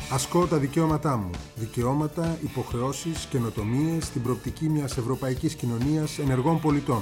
Ασκώ τα δικαιώματά μου. Δικαιώματα, υποχρεώσεις, καινοτομίες στην προοπτική μιας ευρωπαϊκής κοινωνίας ενεργών πολιτών.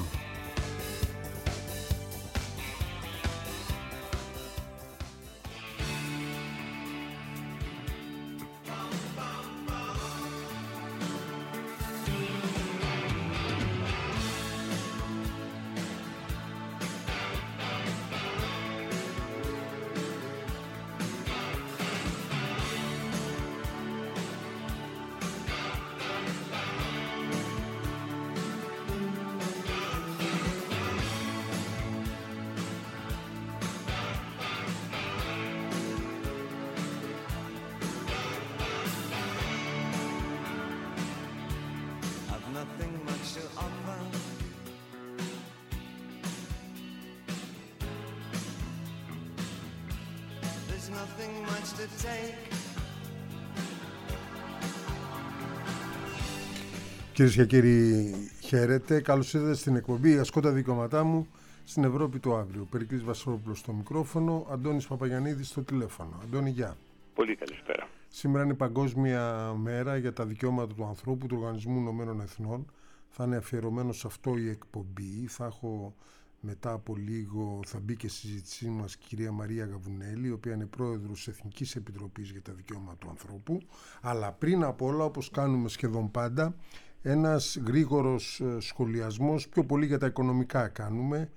Κυρίες και κύριοι, χαίρετε. Καλώς ήρθατε στην εκπομπή «Ασκώ τα δικαιώματά μου» στην Ευρώπη του αύριο. Περικλής Βασιλόπουλος στο μικρόφωνο, Αντώνης Παπαγιαννίδης στο τηλέφωνο. Αντώνη, γεια. Πολύ καλησπέρα. Σήμερα είναι Παγκόσμια Μέρα για τα Δικαιώματα του Ανθρώπου του Οργανισμού Ηνωμένων Εθνών. Θα είναι αφιερωμένο σε αυτό η εκπομπή. Θα έχω μετά από λίγο, θα μπει και στη συζήτησή μας η κυρία Μαρία Γαβουνέλη, η οποία είναι πρόεδρος της Εθνικής Επιτροπής για τα Δικαιώματα του Ανθρώπου. Αλλά πριν απ' όλα, όπως κάνουμε σχεδόν πάντα, ένας γρήγορος σχολιασμός, πιο πολύ για τα οικονομικά κάνουμε.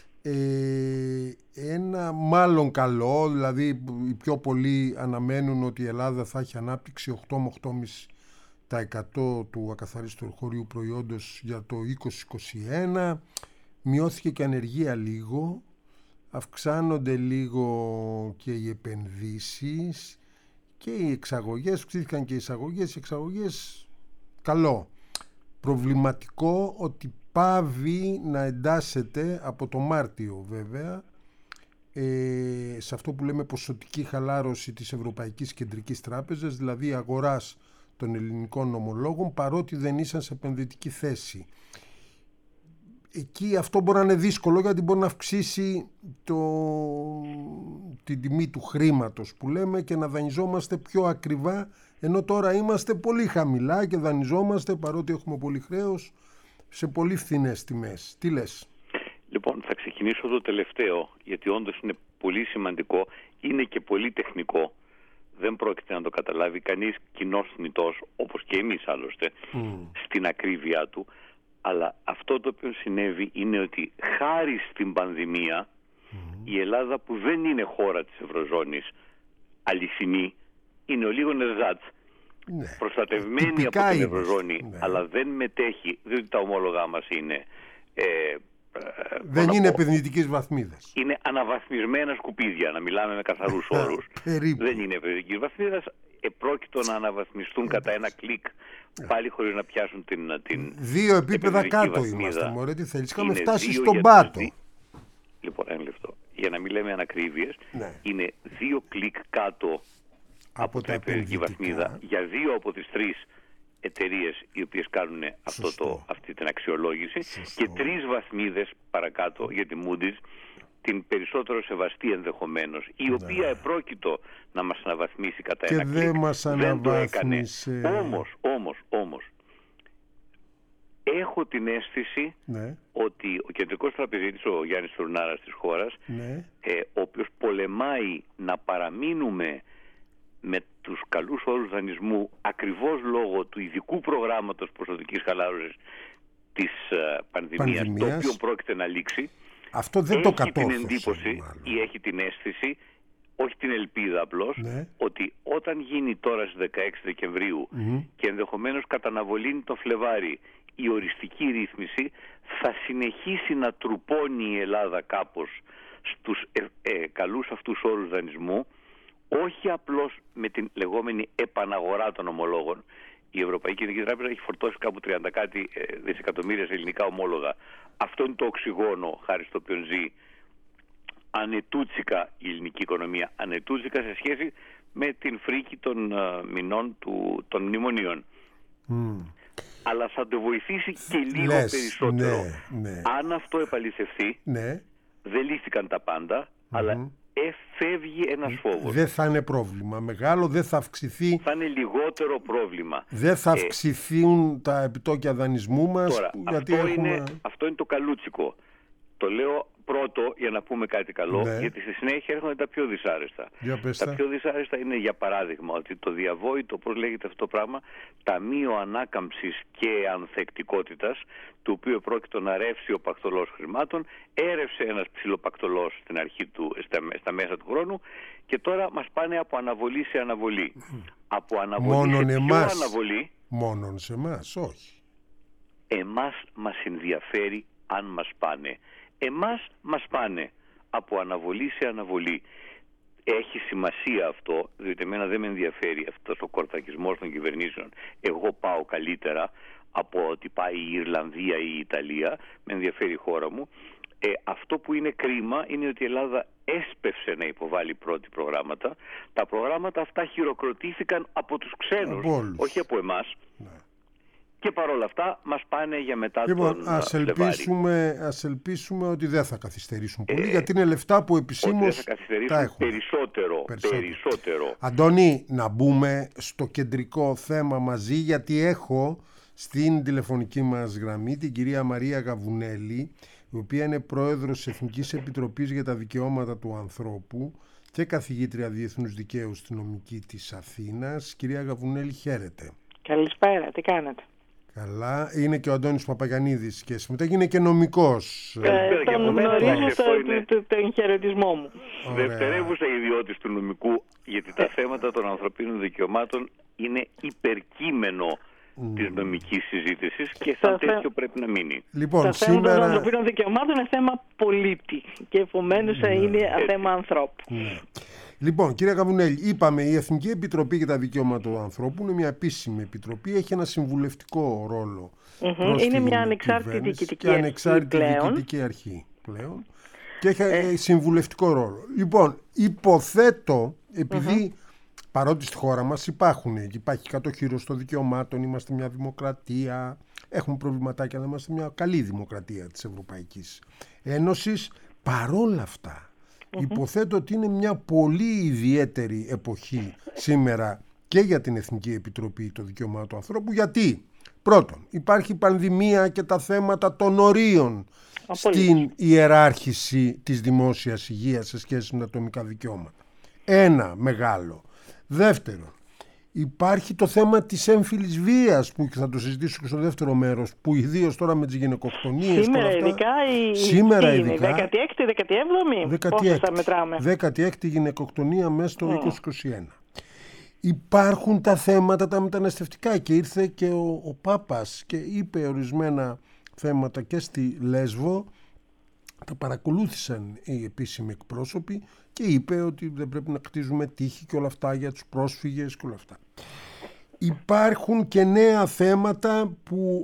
Ένα μάλλον καλό, δηλαδή οι πιο πολλοί αναμένουν ότι η Ελλάδα θα έχει ανάπτυξη 8 με 8,5% του ακαθαρίστου εγχώριου προϊόντος για το 2021. Μειώθηκε και η ανεργία λίγο, αυξάνονται λίγο και οι επενδύσεις και οι εξαγωγές, αυξήθηκαν και οι εξαγωγές καλό. Προβληματικό ότι πάβει να εντάσσεται από το Μάρτιο βέβαια σε αυτό που λέμε ποσοτική χαλάρωση της Ευρωπαϊκής Κεντρικής Τράπεζας, δηλαδή αγοράς των ελληνικών ομολόγων, παρότι δεν ήσαν σε επενδυτική θέση. Εκεί αυτό μπορεί να είναι δύσκολο, γιατί μπορεί να αυξήσει την τιμή του χρήματος που λέμε και να δανειζόμαστε πιο ακριβά, ενώ τώρα είμαστε πολύ χαμηλά και δανειζόμαστε, παρότι έχουμε πολύ χρέος, σε πολύ φθηνές τιμές. Τι λες? Λοιπόν, θα ξεκινήσω το τελευταίο, γιατί όντως είναι πολύ σημαντικό, είναι και πολύ τεχνικό. Δεν πρόκειται να το καταλάβει κανείς κοινός θνητός, όπως και εμείς άλλωστε, στην ακρίβειά του. Αλλά αυτό το οποίο συνέβη είναι ότι χάρη στην πανδημία η Ελλάδα, που δεν είναι χώρα της Ευρωζώνης αληθινή, είναι ο λίγον ερζάτς, προστατευμένη από την Ευρωζώνη, αλλά δεν μετέχει, διότι τα ομόλογά μας είναι δεν είναι επενδυτικής βαθμίδας. Είναι αναβαθμισμένα σκουπίδια, να μιλάμε με καθαρούς όρους. Δεν είναι επενδυτικής βαθμίδας. Επρόκειτο να αναβαθμιστούν κατά ένα κλικ, πάλι χωρίς να πιάσουν την 2 επίπεδα κάτω βαθμίδα. Είμαστε, μωρέ, τι θέλεις, είχαμε φτάσει στον πάτο. Λοιπόν, ένα λεπτό. Για να μην λέμε ανακρίβειες, είναι 2 κλικ κάτω από την επενδυτική βαθμίδα για 2 από τις 3 εταιρείες οι οποίες κάνουν αυτή την αξιολόγηση. Και 3 βαθμίδες παρακάτω για τη Moody's, την περισσότερο σεβαστή ενδεχομένως, η οποία επρόκειτο να μας αναβαθμίσει κατά ένα κλικ. Δεν μας αναβάθμισε. Δεν το έκανε. Όμως, έχω την αίσθηση ότι ο κεντρικός τραπεζίτης, ο Γιάννης Τουρνάρας της χώρας, ο οποίος πολεμάει να παραμείνουμε με τους καλούς όρους δανεισμού, ακριβώς λόγω του ειδικού προγράμματος ποσοτικής χαλάρωσης της πανδημίας, το οποίο πρόκειται να λήξει. Αυτό δεν το κατόρθωσε. Έχει την εντύπωση ή έχει την αίσθηση, όχι την ελπίδα απλώς, ότι όταν γίνει τώρα στις 16 Δεκεμβρίου και ενδεχομένως κατά αναβολή το Φλεβάρι η οριστική ρύθμιση, θα συνεχίσει να τρουπώνει η Ελλάδα κάπως στους καλούς αυτούς όρους δανεισμού, όχι απλώς με την λεγόμενη επαναγορά των ομολόγων. Η Ευρωπαϊκή Κεντρική Τράπεζα έχει φορτώσει κάπου 30 κάτι δισεκατομμύρια σε ελληνικά ομόλογα. Αυτό είναι το οξυγόνο χάρη στο οποίο ζει ανετούτσικα η ελληνική οικονομία. Ανετούτσικα σε σχέση με την φρίκη των μηνών των μνημονίων. Αλλά θα το βοηθήσει και λίγο περισσότερο. Αν αυτό επαληθευτεί, δεν λύθηκαν τα πάντα, αλλά φεύγει ένας φόβος. Δεν θα είναι πρόβλημα μεγάλο, δεν θα αυξηθεί. Θα είναι λιγότερο πρόβλημα. Δεν θα αυξηθούν τα επιτόκια δανεισμού μας. Τώρα, αυτό είναι το καλούτσικο. Το λέω πρώτο για να πούμε κάτι καλό, γιατί στη συνέχεια έρχονται τα πιο δυσάρεστα. Τα πιο δυσάρεστα είναι, για παράδειγμα, ότι το διαβόητο, πώς λέγεται αυτό το πράγμα, Ταμείο Ανάκαμψης και Ανθεκτικότητας, του οποίου πρόκειται να ρεύσει ο πακτολός χρημάτων, έρευσε ένας ψιλοπακτολός στην αρχή στα μέσα του χρόνου και τώρα μας πάνε από αναβολή σε αναβολή. Από αναβολή σε πιο αναβολή. Μόνον σε εμάς, όχι. Εμάς μας ενδιαφέρει αν μας πάνε. Εμάς μας πάνε από αναβολή σε αναβολή. Έχει σημασία αυτό, διότι εμένα δεν με ενδιαφέρει αυτός ο κορτακισμός των κυβερνήσεων. Εγώ πάω καλύτερα από ότι πάει η Ιρλανδία ή η Ιταλία. Με ενδιαφέρει η χώρα μου. Αυτό που είναι κρίμα είναι ότι η Ελλάδα έσπευσε να υποβάλει πρώτη προγράμματα. Τα προγράμματα αυτά χειροκροτήθηκαν από τους ξένους, όχι από εμάς. Ναι. Και παρόλα αυτά μας πάνε για μετά τον Φλεβάρι. Ας ελπίσουμε ότι δεν θα καθυστερήσουν πολύ, γιατί είναι λεφτά που επισήμως τα έχουν. Περισσότερο. Αντώνη, να μπούμε στο κεντρικό θέμα μαζί, γιατί έχω στην τηλεφωνική μας γραμμή την κυρία Μαρία Γαβουνέλη, η οποία είναι πρόεδρος της Εθνικής Επιτροπής για τα Δικαιώματα του Ανθρώπου και καθηγήτρια Διεθνούς Δικαίου στην Νομική της Αθήνας. Κυρία Γαβουνέλη, χαίρετε. Καλησπέρα, τι κάνετε? Καλά, είναι και ο Αντώνης Παπαγιαννίδης και συμμετέχει, είναι και νομικός. Τον γνωρίζω τον χαιρετισμό μου. Δευτερεύουσα ιδιώτης του νομικού, γιατί τα θέματα των ανθρωπίνων δικαιωμάτων είναι υπερκείμενο της νομικής συζήτησης και σαν τέτοιο πρέπει να μείνει. Λοιπόν, τα θέματα των ανθρωπίνων δικαιωμάτων είναι θέμα πολίτη και επομένως είναι θέμα ανθρώπου. Λοιπόν, κύριε Γαβουνέλη, είπαμε η Εθνική Επιτροπή για τα Δικαιώματα του Ανθρώπου είναι μια επίσημη επιτροπή, έχει ένα συμβουλευτικό ρόλο. Είναι μια ανεξάρτητη διοικητική αρχή πλέον και έχει συμβουλευτικό ρόλο. Λοιπόν, υποθέτω, επειδή παρότι στη χώρα μας υπάρχει κατοχύρωση των δικαιωμάτων, είμαστε μια δημοκρατία, έχουμε προβληματάκια, αλλά είμαστε μια καλή δημοκρατία της Ευρωπαϊκής Ένωσης, παρόλα αυτά, υποθέτω ότι είναι μια πολύ ιδιαίτερη εποχή σήμερα και για την Εθνική Επιτροπή των Δικαιωμάτων του Ανθρώπου. Γιατί, πρώτον, υπάρχει πανδημία και τα θέματα των ορίων στην ιεράρχηση της δημόσιας υγείας σε σχέση με τα ατομικά δικαιώματα. Ένα μεγάλο. Δεύτερον, υπάρχει το θέμα της έμφυλης βίας που θα το συζητήσω και στο δεύτερο μέρος, που ιδίως τώρα με τις γυναικοκτονίες σήμερα ειδικά 16η, 17η, πόσες θα μετράμε? 16η γυναικοκτονία μέσα στο 2021. Υπάρχουν τα θέματα τα μεταναστευτικά και ήρθε και ο Πάπας και είπε ορισμένα θέματα και στη Λέσβο, τα παρακολούθησαν οι επίσημοι εκπρόσωποι και είπε ότι δεν πρέπει να κτίζουμε τείχη και όλα αυτά για τους πρόσφυγες και όλα αυτά. Υπάρχουν και νέα θέματα που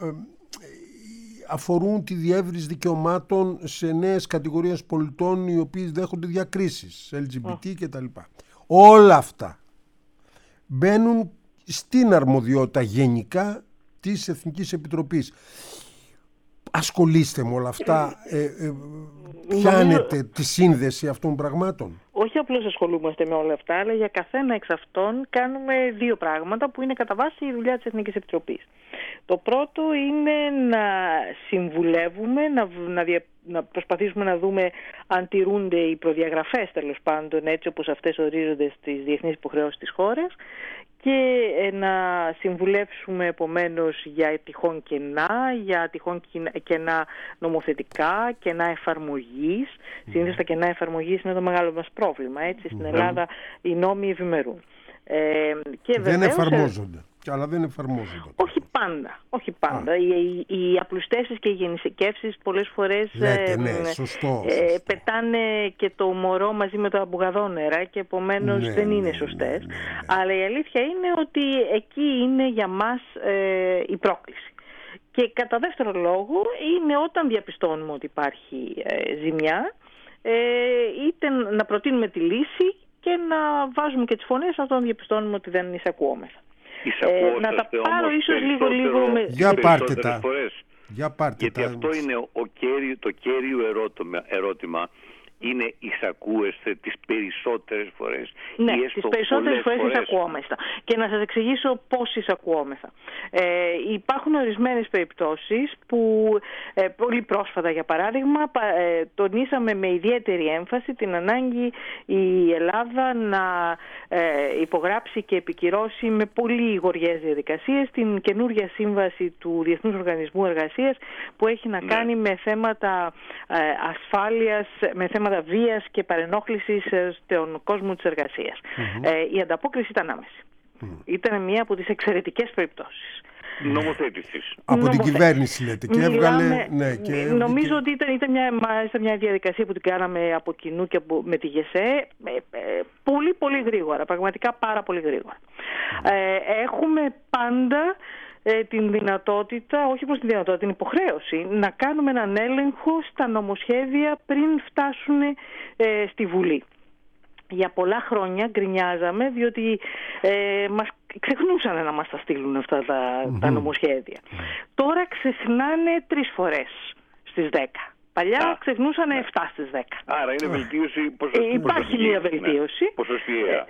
αφορούν τη διεύρυνση δικαιωμάτων σε νέες κατηγορίες πολιτών οι οποίοι δέχονται διακρίσεις, LGBT κτλ. Όλα αυτά μπαίνουν στην αρμοδιότητα γενικά της Εθνικής Επιτροπής. Ασχολείστε με όλα αυτά, πιάνετε τη σύνδεση αυτών των πραγμάτων? Όχι απλώς ασχολούμαστε με όλα αυτά, αλλά για καθένα εξ αυτών κάνουμε δύο πράγματα που είναι κατά βάση η δουλειά της Εθνικής Επιτροπής. Το πρώτο είναι να συμβουλεύουμε, να προσπαθήσουμε να δούμε αν τηρούνται οι προδιαγραφές, τέλος πάντων, έτσι όπως αυτές ορίζονται στις διεθνείς υποχρεώσεις της χώρας, και να συμβουλεύσουμε επομένως για τυχόν κενά, για τυχόν κενά νομοθετικά, κενά εφαρμογής. Συνήθως τα κενά εφαρμογής είναι το μεγάλο μας πρόβλημα. Έτσι, στην Ελλάδα οι νόμοι ευημερούν. Και δεν εφαρμόζονται. Αλλά δεν εφαρμόζονται. Όχι πάντα. Οι απλουστεύσεις και οι γεννησικεύσεις πολλές φορές σωστό. πετάνε και το μωρό μαζί με το αμπουγαδόνερα και επομένως δεν είναι σωστές. Αλλά η αλήθεια είναι ότι εκεί είναι για μας η πρόκληση. Και κατά δεύτερο λόγο είναι όταν διαπιστώνουμε ότι υπάρχει ζημιά, είτε να προτείνουμε τη λύση και να βάζουμε και τις φωνές όταν διαπιστώνουμε ότι δεν εισακουόμεθα. Να τα πάρω ίσως λίγο με... Για πάρτε τα. Γιατί αυτό είναι το κέριο ερώτημα. εισακούεστε τις περισσότερες φορές? Ναι, τις περισσότερες φορές εισακουόμεθα. Και να σας εξηγήσω πώς εισακουόμεθα. Υπάρχουν ορισμένες περιπτώσεις που πολύ πρόσφατα, για παράδειγμα, τονίσαμε με ιδιαίτερη έμφαση την ανάγκη η Ελλάδα να υπογράψει και επικυρώσει με πολύ γοργές διαδικασίες την καινούργια σύμβαση του Διεθνούς Οργανισμού Εργασίας που έχει να κάνει με θέματα ασφάλειας, με θέματα βίας και παρενόχλησης στον κόσμο της εργασίας. Η ανταπόκριση ήταν άμεση. Ήταν μία από τις εξαιρετικές περιπτώσεις. Νομοθέτησης. Από την κυβέρνηση λέτε και έβγαλε... Νομίζω ότι ήταν μια διαδικασία που την κάναμε από κοινού και με τη ΓΕΣΕ πολύ πολύ γρήγορα, πραγματικά πάρα πολύ γρήγορα. Έχουμε πάντα την δυνατότητα, όχι προς τη δυνατότητα, την υποχρέωση να κάνουμε έναν έλεγχο στα νομοσχέδια πριν φτάσουν στη Βουλή. Για πολλά χρόνια γκρινιάζαμε διότι μας ξεχνούσαν να μας τα στείλουν αυτά τα νομοσχέδια. Τώρα ξεχνάνε 3 φορές στις 10. Παλιά ξεχνούσαν 7 στις 10. Άρα είναι βελτίωση υπάρχει μια βελτίωση. Ποσοστιαία.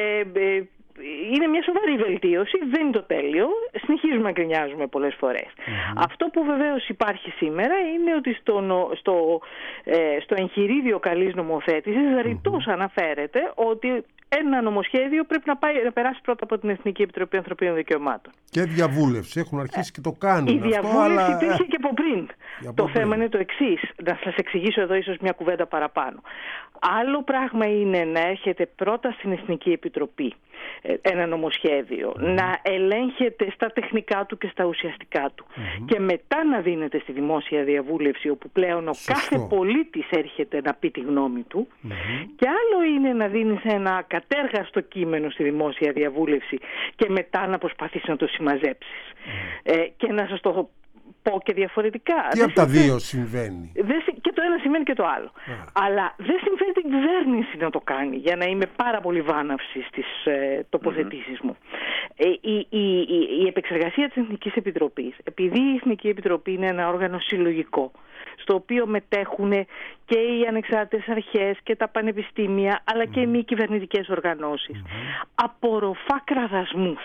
Είναι μια σοβαρή βελτίωση, δεν είναι το τέλειο, συνεχίζουμε να γκρινιάζουμε πολλές φορές. Αυτό που βεβαίως υπάρχει σήμερα είναι ότι στο εγχειρίδιο καλής νομοθέτησης ρητός αναφέρεται ότι ένα νομοσχέδιο πρέπει να περάσει πρώτα από την Εθνική Επιτροπή Ανθρωπίνων Δικαιωμάτων. Και διαβούλευση, έχουν αρχίσει και το κάνουν. Η διαβούλευση υπήρχε και από πριν. Το θέμα είναι το εξής, να σας εξηγήσω εδώ ίσως μια κουβέντα παραπάνω. Άλλο πράγμα είναι να έρχεται πρώτα στην Εθνική Επιτροπή ένα νομοσχέδιο, να ελέγχεται στα τεχνικά του και στα ουσιαστικά του και μετά να δίνεται στη δημόσια διαβούλευση όπου πλέον ο κάθε πολίτης έρχεται να πει τη γνώμη του και άλλο είναι να δίνεις ένα κατέργαστο κείμενο στη δημόσια διαβούλευση και μετά να προσπαθείς να το συμμαζέψεις. Και να σας το πω και διαφορετικά. Τι από τα δύο συμβαίνει? Και το ένα συμβαίνει και το άλλο. Αλλά δεν συμφέρει την κυβέρνηση να το κάνει, για να είμαι πάρα πολύ βάναυση στις τοποθετήσεις μου. Η επεξεργασία της Εθνικής Επιτροπής, επειδή η Εθνική Επιτροπή είναι ένα όργανο συλλογικό, στο οποίο μετέχουν και οι ανεξάρτητες αρχές και τα πανεπιστήμια, αλλά και οι μη κυβερνητικές οργανώσεις, απορροφά κραδασμούς.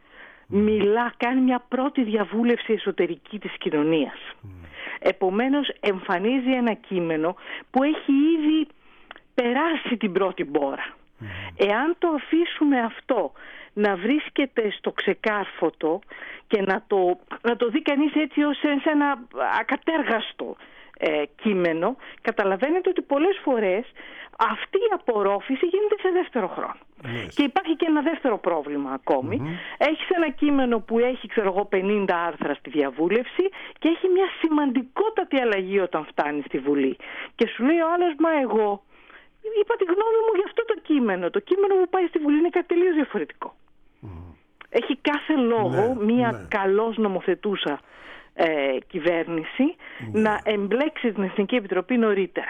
Κάνει μια πρώτη διαβούλευση εσωτερική της κοινωνίας. Επομένως εμφανίζει ένα κείμενο που έχει ήδη περάσει την πρώτη μπόρα. Εάν το αφήσουμε αυτό να βρίσκεται στο ξεκάρφωτο και να το δει κανείς έτσι ως σε ένα ακατέργαστο κείμενο, καταλαβαίνετε ότι πολλές φορές αυτή η απορρόφηση γίνεται σε δεύτερο χρόνο. Και υπάρχει και ένα δεύτερο πρόβλημα ακόμη. Έχεις ένα κείμενο που έχει 50 άρθρα στη διαβούλευση και έχει μια σημαντικότατη αλλαγή όταν φτάνει στη Βουλή. Και σου λέει ο άλλος, μα εγώ είπα τη γνώμη μου για αυτό το κείμενο. Το κείμενο που πάει στη Βουλή είναι κάτι τελείως διαφορετικό. Έχει κάθε λόγο μια καλώς νομοθετούσα κυβέρνηση να εμπλέξει την Εθνική Επιτροπή νωρίτερα.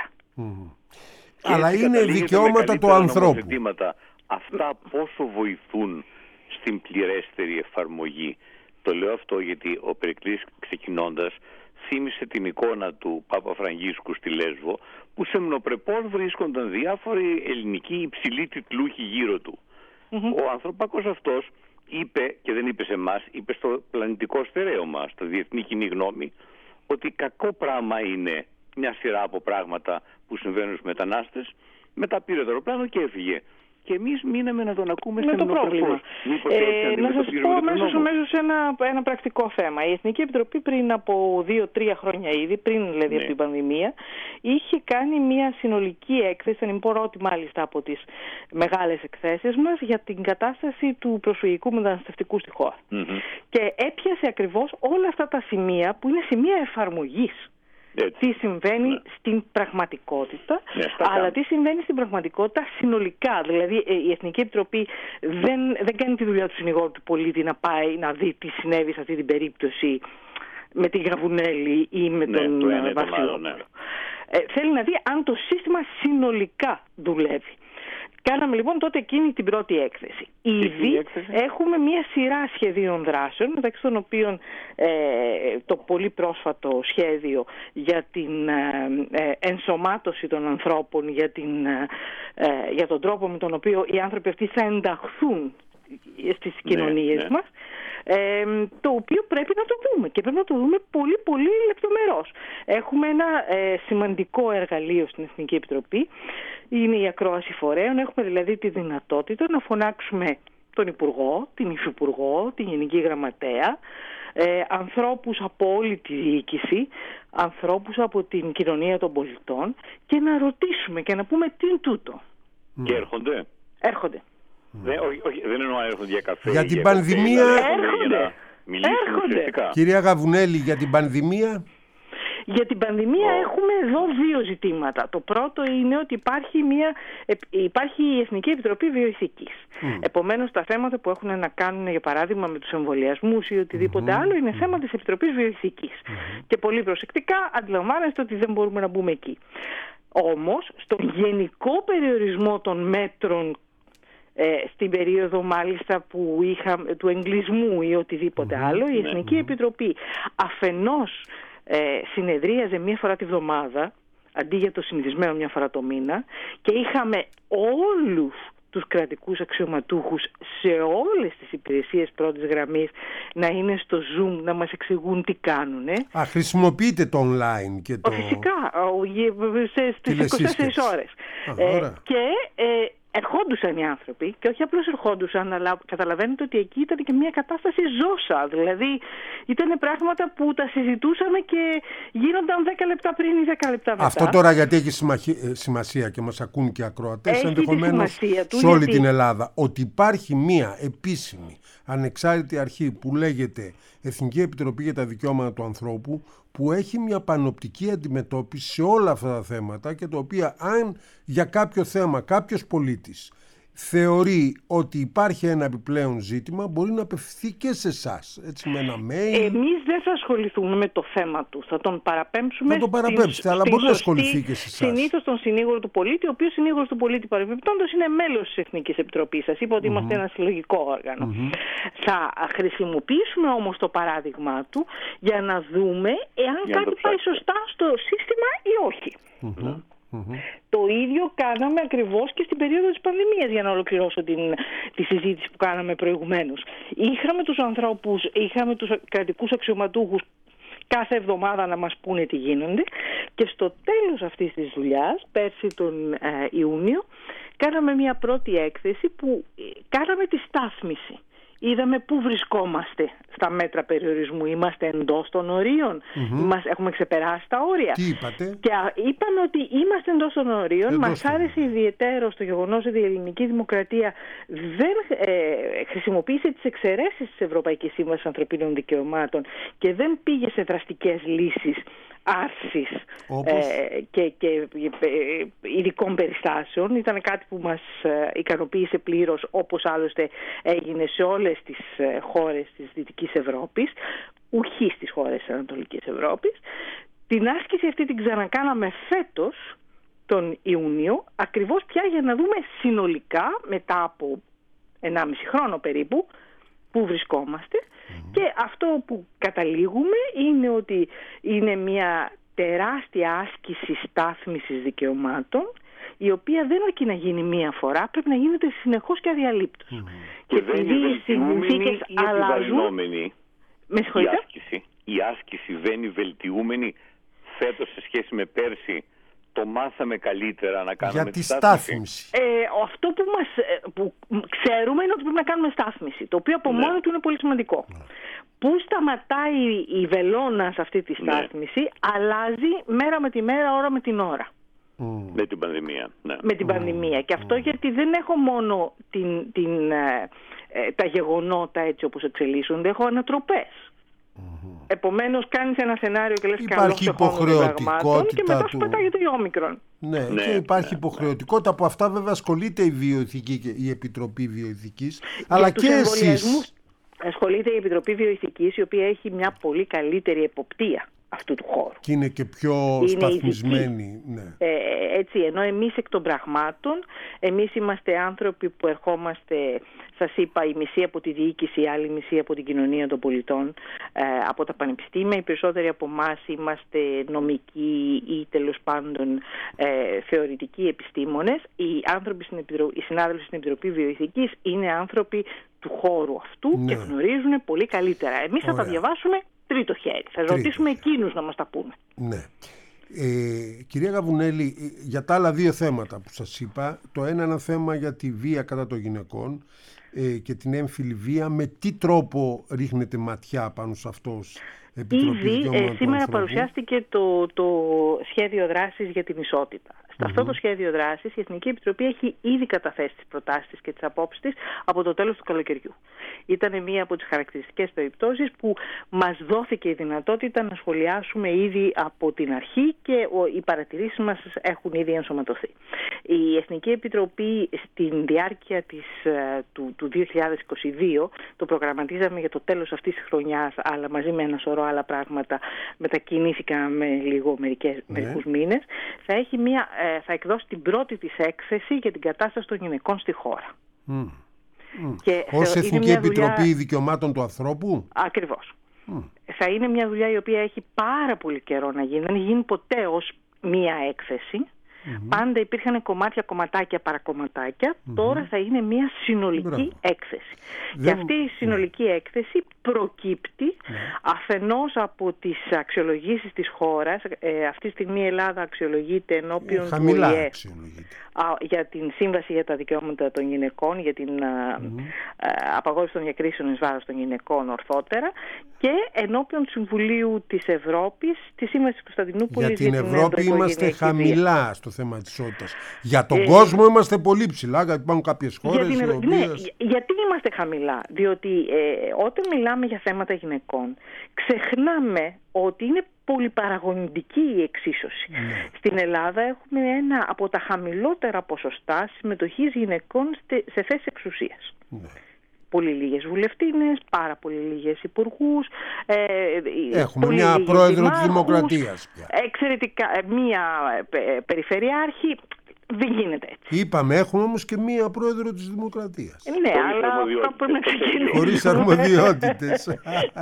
Αλλά είναι δικαιώματα του ανθρώπου. Αυτά πόσο βοηθούν στην πληρέστερη εφαρμογή? Το λέω αυτό γιατί ο Περικλής, ξεκινώντας, θύμισε την εικόνα του Πάπα Φραγκίσκου στη Λέσβο, που σεμνοπρεπώς βρίσκονταν διάφοροι ελληνικοί υψηλοί τιτλούχοι γύρω του. Ο ανθρωπάκος αυτός είπε, και δεν είπε σε εμάς, είπε στο πλανητικό στερέωμα, στο διεθνή κοινή γνώμη, ότι κακό πράγμα είναι μια σειρά από πράγματα που συμβαίνουν στους μετανάστες. Μετά πήρε το αεροπλάνο και έφυγε. Και εμείς μείναμε να τον ακούμε με το πρόβλημα. Να σας πω αμέσως ένα πρακτικό θέμα. Η Εθνική Επιτροπή πριν από 2-3 χρόνια ήδη, πριν δηλαδή από την πανδημία, είχε κάνει μια συνολική έκθεση, αν πρώτη μάλιστα από τις μεγάλες εκθέσεις μας, για την κατάσταση του προσφυγικού μεταναστευτικού στη χώρα. Και έπιασε ακριβώς όλα αυτά τα σημεία που είναι σημεία εφαρμογής. Τι συμβαίνει στην πραγματικότητα, αλλά τι συμβαίνει στην πραγματικότητα συνολικά. Δηλαδή η Εθνική Επιτροπή δεν κάνει τη δουλειά του συνηγόρου του πολίτη να πάει να δει τι συνέβη σε αυτή την περίπτωση με τη Γαβουνέλη ή με τον Βασιλόπουλο. Θέλει να δει αν το σύστημα συνολικά δουλεύει. Κάναμε λοιπόν τότε εκείνη την πρώτη έκθεση. Ήδη έχουμε μια σειρά σχεδίων δράσεων, μεταξύ των οποίων το πολύ πρόσφατο σχέδιο για την ενσωμάτωση των ανθρώπων, για τον τρόπο με τον οποίο οι άνθρωποι αυτοί θα ενταχθούν στις κοινωνίες μας, το οποίο πρέπει να το δούμε και πρέπει να το δούμε πολύ πολύ λεπτομερώς. Έχουμε ένα σημαντικό εργαλείο στην Εθνική Επιτροπή, είναι η ακρόαση φορέων. Έχουμε δηλαδή τη δυνατότητα να φωνάξουμε τον Υπουργό, την Υφυπουργό, την Γενική Γραμματέα, ανθρώπους από όλη τη διοίκηση, ανθρώπους από την κοινωνία των πολιτών και να ρωτήσουμε και να πούμε τι είναι τούτο. Και έρχονται. Έρχονται. Δεν εννοώ έρχονται για καφέ. Για την πανδημία. Έρχονται. Κυρία Γαβουνέλη, για την πανδημία. Για την πανδημία έχουμε εδώ δύο ζητήματα. Το πρώτο είναι ότι υπάρχει η Εθνική Επιτροπή Βιοειθικής. Επομένως, τα θέματα που έχουν να κάνουν, για παράδειγμα, με τους εμβολιασμούς ή οτιδήποτε άλλο, είναι θέμα της Επιτροπής Βιοειθικής. Και πολύ προσεκτικά αντιλαμβάνεστε ότι δεν μπορούμε να μπούμε εκεί. Όμως, στον γενικό περιορισμό των μέτρων, στην περίοδο μάλιστα που του εγκλισμού ή οτιδήποτε άλλο, η Εθνική Επιτροπή αφενός συνεδρίαζε μία φορά τη βδομάδα αντί για το συνηθισμένο μία φορά το μήνα, και είχαμε όλους τους κρατικούς αξιωματούχους σε όλες τις υπηρεσίες πρώτης γραμμής να είναι στο Zoom να μας εξηγούν τι κάνουνε. Χρησιμοποιείτε το online και το... Φυσικά, στις 24 ώρες. Και ερχόντουσαν οι άνθρωποι, και όχι απλώς ερχόντουσαν, αλλά καταλαβαίνετε ότι εκεί ήταν και μια κατάσταση ζώσα. Δηλαδή ήταν πράγματα που τα συζητούσαμε και γίνονταν 10 λεπτά πριν ή 10 λεπτά μετά. Αυτό τώρα γιατί έχει σημασία και μας ακούν και ακροατές ενδεχομένως σε όλη την Ελλάδα, ότι υπάρχει μια επίσημη ανεξάρτητη αρχή που λέγεται Εθνική Επιτροπή για τα Δικαιώματα του Ανθρώπου, που έχει μια πανοπτική αντιμετώπιση σε όλα αυτά τα θέματα, και το οποίο, αν για κάποιο θέμα κάποιος πολίτης θεωρεί ότι υπάρχει ένα επιπλέον ζήτημα, μπορεί να απευθυνθεί και σε εσάς, έτσι, με ένα mail. Εμείς δεν θα ασχοληθούμε με το θέμα του, θα τον παραπέμψουμε. Θα τον παραπέμψετε, αλλά μπορεί να ασχοληθεί και σε εσάς. Συνήθως τον συνήγορο του πολίτη, ο οποίος συνήγορος του πολίτη παρεμπιπτόντως είναι μέλος της Εθνικής Επιτροπής. Σας είπα ότι είμαστε ένα συλλογικό όργανο. Θα χρησιμοποιήσουμε όμως το παράδειγμα του για να δούμε εάν κάτι πάει σωστά στο σύστημα ή όχι. Το ίδιο κάναμε ακριβώς και στην περίοδο της πανδημίας, για να ολοκληρώσω τη συζήτηση που κάναμε προηγουμένως. Είχαμε τους ανθρώπους, είχαμε τους κρατικούς αξιωματούχους κάθε εβδομάδα να μας πούνε τι γίνονται, και στο τέλος αυτής της δουλειάς, πέρσι τον Ιούνιο, κάναμε μια πρώτη έκθεση που κάναμε τη στάθμιση. Είδαμε πού βρισκόμαστε στα μέτρα περιορισμού. Είμαστε εντός των ορίων, έχουμε ξεπεράσει τα όρια. Τι είπατε? Και είπαμε ότι είμαστε εντός των ορίων. Μας άρεσε ιδιαιτέρως το γεγονός ότι η ελληνική δημοκρατία δεν χρησιμοποίησε τις εξαιρέσεις της Ευρωπαϊκής Σύμβασης Ανθρωπίνων Δικαιωμάτων και δεν πήγε σε δραστικές λύσεις άρσης και ειδικών περιστάσεων. Ήταν κάτι που μας ικανοποίησε πλήρως, όπως άλλωστε έγινε σε όλες τις χώρες της Δυτικής Ευρώπης, ουχή στις χώρες της Ανατολικής Ευρώπης. Την άσκηση αυτή την ξανακάναμε φέτος τον Ιούνιο, ακριβώς πια για να δούμε συνολικά, μετά από 1,5 χρόνο περίπου, πού βρισκόμαστε. Και αυτό που καταλήγουμε είναι ότι είναι μια τεράστια άσκηση στάθμισης δικαιωμάτων, η οποία δεν αρκεί να γίνει μία φορά, πρέπει να γίνεται συνεχώς και αδιαλείπτως. Και επειδή οι συνθήκες αλλάζουν. Με συγχωρείτε. Η άσκηση δεν είναι βελτιούμενη φέτος σε σχέση με πέρσι. Το μάθαμε καλύτερα να κάνουμε για τη στάθμιση. Αυτό που ξέρουμε είναι ότι πρέπει να κάνουμε στάθμιση, το οποίο από μόνο του είναι πολύ σημαντικό. Πού σταματάει η βελόνα σε αυτή τη στάθμιση, αλλάζει μέρα με τη μέρα, ώρα με την ώρα. Με την πανδημία. Με την πανδημία. Και αυτό γιατί δεν έχω μόνο τα γεγονότα έτσι όπως εξελίσσονται, έχω ανατροπές. Επομένως κάνεις ένα σενάριο και λες υπάρχει υποχρεωτικότητα και μετά σου πετάγει το όμικρον. Ναι, και υπάρχει υποχρεωτικότητα. Από αυτά βέβαια ασχολείται η Βιοειθική και η Επιτροπή Βιοειθικής, αλλά και εσείς. Ασχολείται η Επιτροπή Βιοειθικής, η οποία έχει μια πολύ καλύτερη εποπτεία αυτού του χώρου. Και είναι και πιο σταθμισμένοι. Ναι. Έτσι, ενώ εμείς εκ των πραγμάτων, εμείς είμαστε άνθρωποι που ερχόμαστε, σας είπα, η μισή από τη διοίκηση, η άλλη μισή από την κοινωνία των πολιτών, από τα πανεπιστήμια. Οι περισσότεροι από εμάς είμαστε νομικοί ή τέλος πάντων θεωρητικοί επιστήμονες. Οι συνάδελφοι στην Επιτροπή Βιοειθικής είναι άνθρωποι του χώρου αυτού, ναι, και γνωρίζουν πολύ καλύτερα. Εμείς θα τα διαβάσουμε τρίτο χέρι. Θα ρωτήσουμε εκείνους να μας τα πούνε. Ναι. Κυρία Γαβουνέλη, για τα άλλα δύο θέματα που σας είπα, το ένα είναι ένα θέμα για τη βία κατά των γυναικών και την έμφυλη βία. Με τι τρόπο ρίχνετε ματιά πάνω σε αυτός? Ήδη σήμερα παρουσιάστηκε το σχέδιο δράσης για την ισότητα. Σε αυτό το σχέδιο δράσης η Εθνική Επιτροπή έχει ήδη καταθέσει τις προτάσεις της και τις απόψεις της από το τέλος του καλοκαιριού. Ήταν μία από τις χαρακτηριστικές περιπτώσεις που μας δόθηκε η δυνατότητα να σχολιάσουμε ήδη από την αρχή και οι παρατηρήσεις μας έχουν ήδη ενσωματωθεί. Η Εθνική Επιτροπή στην διάρκεια του 2022, το προγραμματίζαμε για το τέλος αυτής της χρονιάς, αλλά μαζί με ένα σωρό άλλα πράγματα μετακινήθηκαν μερικούς μήνες, θα εκδώσει την πρώτη της έκθεση για την κατάσταση των γυναικών στη χώρα. Ως Εθνική Επιτροπή Δικαιωμάτων του Ανθρώπου. Ακριβώς. Θα είναι μια δουλειά η οποία έχει πάρα πολύ καιρό να γίνει. Δεν έχει γίνει ποτέ ως μια έκθεση. Πάντα υπήρχαν κομματάκια, παρακομματάκια. Τώρα θα είναι μια συνολική έκθεση. Και αυτή η συνολική έκθεση προκύπτει αφενός από τις αξιολογήσεις της χώρας. Αυτή τη στιγμή η Ελλάδα αξιολογείται ενώπιον του ΟΗΕ για την Σύμβαση για τα Δικαιώματα των Γυναικών, για την απαγόρευση των διακρίσεων εις βάρος των γυναικών ορθότερα, και ενώπιον του Συμβουλίου της Ευρώπης, τη Σύμβαση της Κωνσταντινούπολης. Για την Ευρώπη είμαστε χαμηλά στο θέμα της ισότητας. Για τον κόσμο είμαστε πολύ ψηλά, γιατί υπάρχουν κάποιες χώρες οι οποίες... Ναι, γιατί είμαστε χαμηλά? Διότι όταν μιλάμε για θέματα γυναικών, ξεχνάμε ότι είναι πολυπαραγωγική η εξίσωση. Στην Ελλάδα έχουμε ένα από τα χαμηλότερα ποσοστά συμμετοχής γυναικών σε θέσεις εξουσίας. Πολύ λίγες βουλευτίνες, πάρα πολύ λίγες υπουργούς. Έχουμε μια πρόεδρο της Δημοκρατίας πια. Εξαιρετικά, μια περιφερειάρχη. Δεν γίνεται έτσι. Είπαμε, έχουμε όμως και μία πρόεδρο της Δημοκρατίας. Ναι, αλλά αυτό πρέπει να ξεκινήσει. Χωρίς αρμοδιότητες.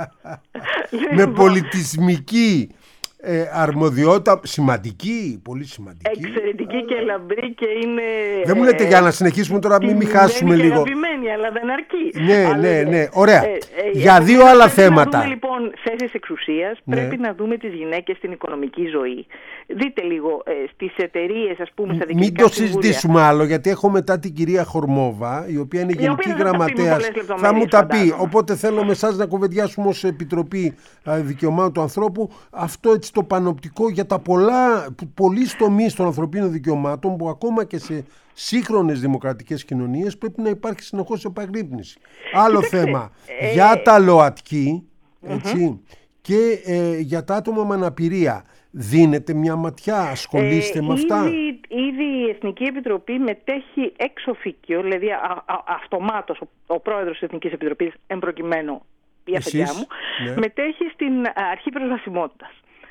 Με πολιτισμική αρμοδιότητα σημαντική, πολύ σημαντική. Εξαιρετική και λαμπρή και είναι... Δεν μου λέτε για να συνεχίσουμε τώρα, μην χάσουμε λίγο. Είναι αλλά δεν αρκεί. Ναι, ωραία. Για δύο άλλα θέματα. Να δούμε λοιπόν θέσεις εξουσίας, πρέπει να δούμε τις γυναίκες στην οικονομική ζωή. Δείτε λίγο στις εταιρείες, ας πούμε, στα διοικητικά μην το συζητήσουμε άλλο, γιατί έχω μετά την κυρία Χορμόβα, η οποία είναι γενική γραμματέας. Θα μου τα πει. Οπότε θέλω με εσάς να κουβεντιάσουμε ως Επιτροπή Δικαιωμάτων του Ανθρώπου αυτό έτσι το πανοπτικό για τα πολλοί τομείς των ανθρωπίνων δικαιωμάτων, που ακόμα και σε σύγχρονες δημοκρατικές κοινωνίες πρέπει να υπάρχει συνεχώς επαγρύπνηση. Άλλο θέμα για τα ΛΟΑΤΚΙ, έτσι, και για τα άτομα με αναπηρία. Δίνετε μια ματιά, ασχολείστε με αυτά? Ήδη η Εθνική Επιτροπή μετέχει εξ οφίκιο, δηλαδή αυτομάτως ο πρόεδρος της Εθνικής Επιτροπής, εμπροκειμένου η αφεντιά μου, μετέχει στην αρχή προσβασιμότητας.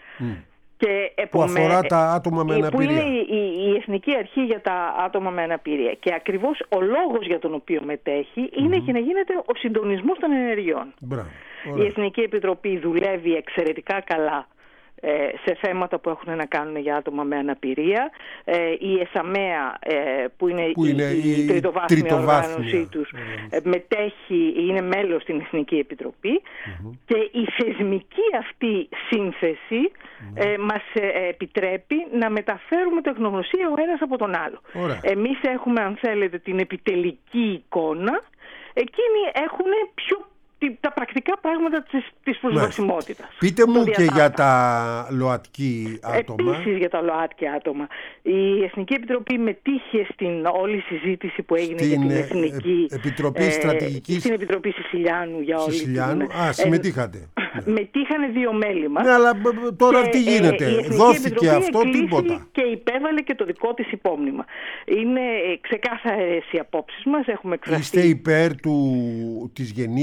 Που αφορά τα άτομα με αναπηρία. Που είναι η Εθνική Αρχή για τα άτομα με αναπηρία. Και ακριβώς ο λόγος για τον οποίο μετέχει είναι για να γίνεται ο συντονισμός των ενεργειών. Η Εθνική Επιτροπή δουλεύει εξαιρετικά καλά σε θέματα που έχουν να κάνουν για άτομα με αναπηρία. Η ΕΣΑΜΕΑ, που είναι η τριτοβάθμια οργάνωσή τους, μετέχει, είναι μέλος στην Εθνική Επιτροπή, και η θεσμική αυτή σύνθεση μας επιτρέπει να μεταφέρουμε τεχνογνωσία ο ένας από τον άλλο. Εμείς έχουμε, αν θέλετε, την επιτελική εικόνα, εκείνοι έχουν τα πρακτικά πράγματα της προσβασιμότητας. Πείτε μου και για τα ΛΟΑΤΚΙ άτομα. Επίσης για τα ΛΟΑΤΚΙ άτομα. Η Εθνική Επιτροπή μετήχε στην όλη συζήτηση που έγινε για την Εθνική Επιτροπή Στρατηγικής. Στην Επιτροπή Σισιλιάνου για όλη Σισιλιάνου. Συμμετείχατε. Μετήχανε δύο μέλη μας. Ναι, αλλά τώρα τι γίνεται? Δόθηκε αυτό, τίποτα. Και υπέβαλε και το δικό της υπόμνημα. Είναι ξεκάθαρες οι απόψεις μας. Έχουμε εκφραστεί. Είστε υπέρ της γενίκευσης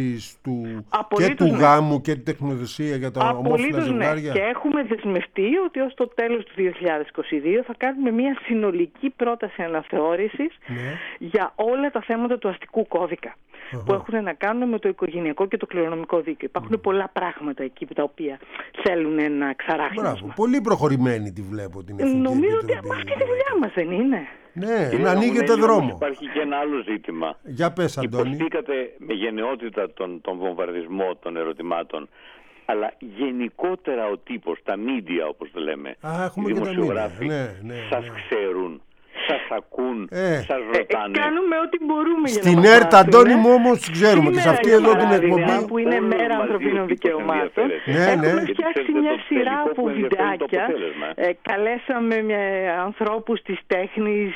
ενημέρωσης και του γάμου και τη τεχνοδοσία για τα ομόφυλα ζευγάρια. Και έχουμε δεσμευτεί ότι ως το τέλος του 2022 θα κάνουμε μια συνολική πρόταση αναθεώρησης για όλα τα θέματα του αστικού κώδικα που έχουν να κάνουν με το οικογενειακό και το κληρονομικό δίκαιο. Υπάρχουν πολλά πράγματα εκεί τα οποία θέλουν να ξαράχνουν. Πολύ προχωρημένη τη βλέπω την Εθνική Επιτροπή. Νομίζω ότι αυτή τη δουλειά μας δεν είναι. Ναι, να ανοίγετε δρόμο. Υπάρχει και ένα άλλο ζήτημα. Για πες, Αντώνη. Υποστήκατε με γενναιότητα τον βομβαρδισμό των ερωτημάτων, αλλά γενικότερα ο τύπος, τα media όπως το λέμε, οι δημοσιογράφοι, σας ξέρουν, σας ακούν, σας ρωτάνε. Κάνουμε ό,τι μπορούμε για να στην ΕΡΤ, Αντώνη μου, όμως ξέρουμε και σε αυτή εδώ την εκπομπή που είναι μέρα ανθρωπίνων δικαιωμάτων. Έχουμε φτιάξει μια σειρά από βιντεάκια. Καλέσαμε ανθρώπους της τέχνης,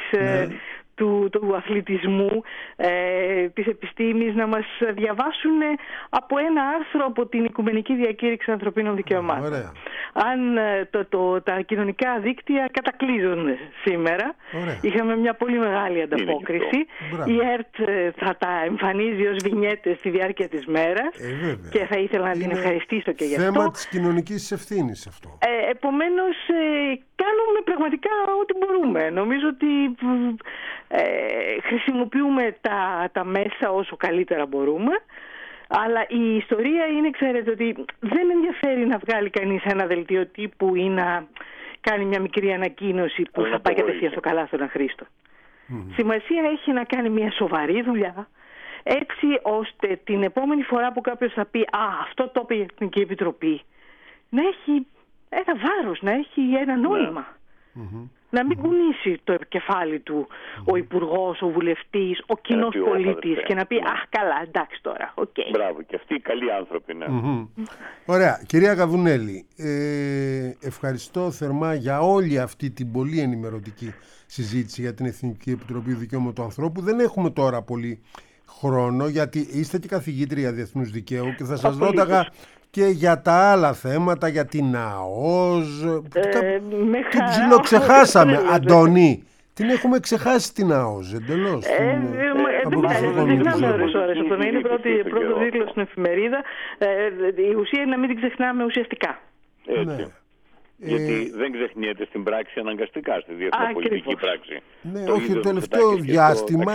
του αθλητισμού, της επιστήμης να μας διαβάσουν από ένα άρθρο από την Οικουμενική Διακήρυξη Ανθρωπίνων Δικαιωμάτων. Ωραία. Αν τα κοινωνικά δίκτυα κατακλείζονται σήμερα, είχαμε μια πολύ μεγάλη ανταπόκριση. Η ΕΡΤ θα τα εμφανίζει ως βινιέτες στη διάρκεια της μέρας και θα ήθελα να την ευχαριστήσω και γι' αυτό. Θέμα της κοινωνικής ευθύνης αυτό. Επομένως, κάνουμε πραγματικά ό,τι μπορούμε. Νομίζω ότι χρησιμοποιούμε τα μέσα όσο καλύτερα μπορούμε, αλλά η ιστορία είναι, ξέρετε, ότι δεν ενδιαφέρει να βγάλει κανείς ένα δελτίο τύπου ή να κάνει μια μικρή ανακοίνωση που θα πάει κατευθείαν στο καλάθι Χρήστο. Σημασία έχει να κάνει μια σοβαρή δουλειά, έτσι ώστε την επόμενη φορά που κάποιος θα πει αυτό το είπε η Εθνική Επιτροπή, να έχει ένα βάρος, να έχει ένα νόημα. Να μην κουνήσει το κεφάλι του ο υπουργός, ο βουλευτής, ο κοινός πολίτης και να πει «Αχ, καλά, εντάξει τώρα, οκ». Μπράβο, και αυτοί οι καλοί άνθρωποι, ναι. Ωραία. Κυρία Καβουνέλη, ευχαριστώ θερμά για όλη αυτή την πολύ ενημερωτική συζήτηση για την Εθνική Επιτροπή Δικαιώματος του Ανθρώπου. Δεν έχουμε τώρα πολύ χρόνο, γιατί είστε και καθηγήτρια διεθνούς δικαίου και θα σας ρώταγα και για τα άλλα θέματα, για την ΑΟΣ. Την ψιλοξεχάσαμε, Αντώνη. Την έχουμε ξεχάσει την ΑΟΣ, εντελώς. Δεν ξεχνάμε ώρες αυτό, να είναι πρώτο τίτλο στην εφημερίδα. Η ουσία είναι να μην την ξεχνάμε ουσιαστικά. Έτσι. Γιατί δεν ξεχνιέται στην πράξη αναγκαστικά, στη διεθνοπολιτική πράξη. Ναι, όχι, το τελευταίο διάστημα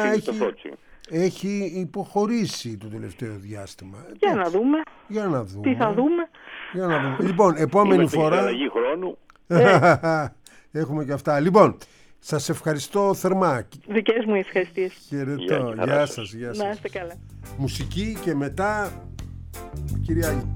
έχει υποχωρήσει το τελευταίο διάστημα. Για να δούμε. Τι θα δούμε. Λοιπόν, επόμενη φορά. Αλλαγή χρόνου. Έχουμε και αυτά. Λοιπόν, σας ευχαριστώ θερμά. Δικές μου ευχαριστίες. Χαιρετώ. Γεια σας. Να είστε καλά. Μουσική και μετά κυρία.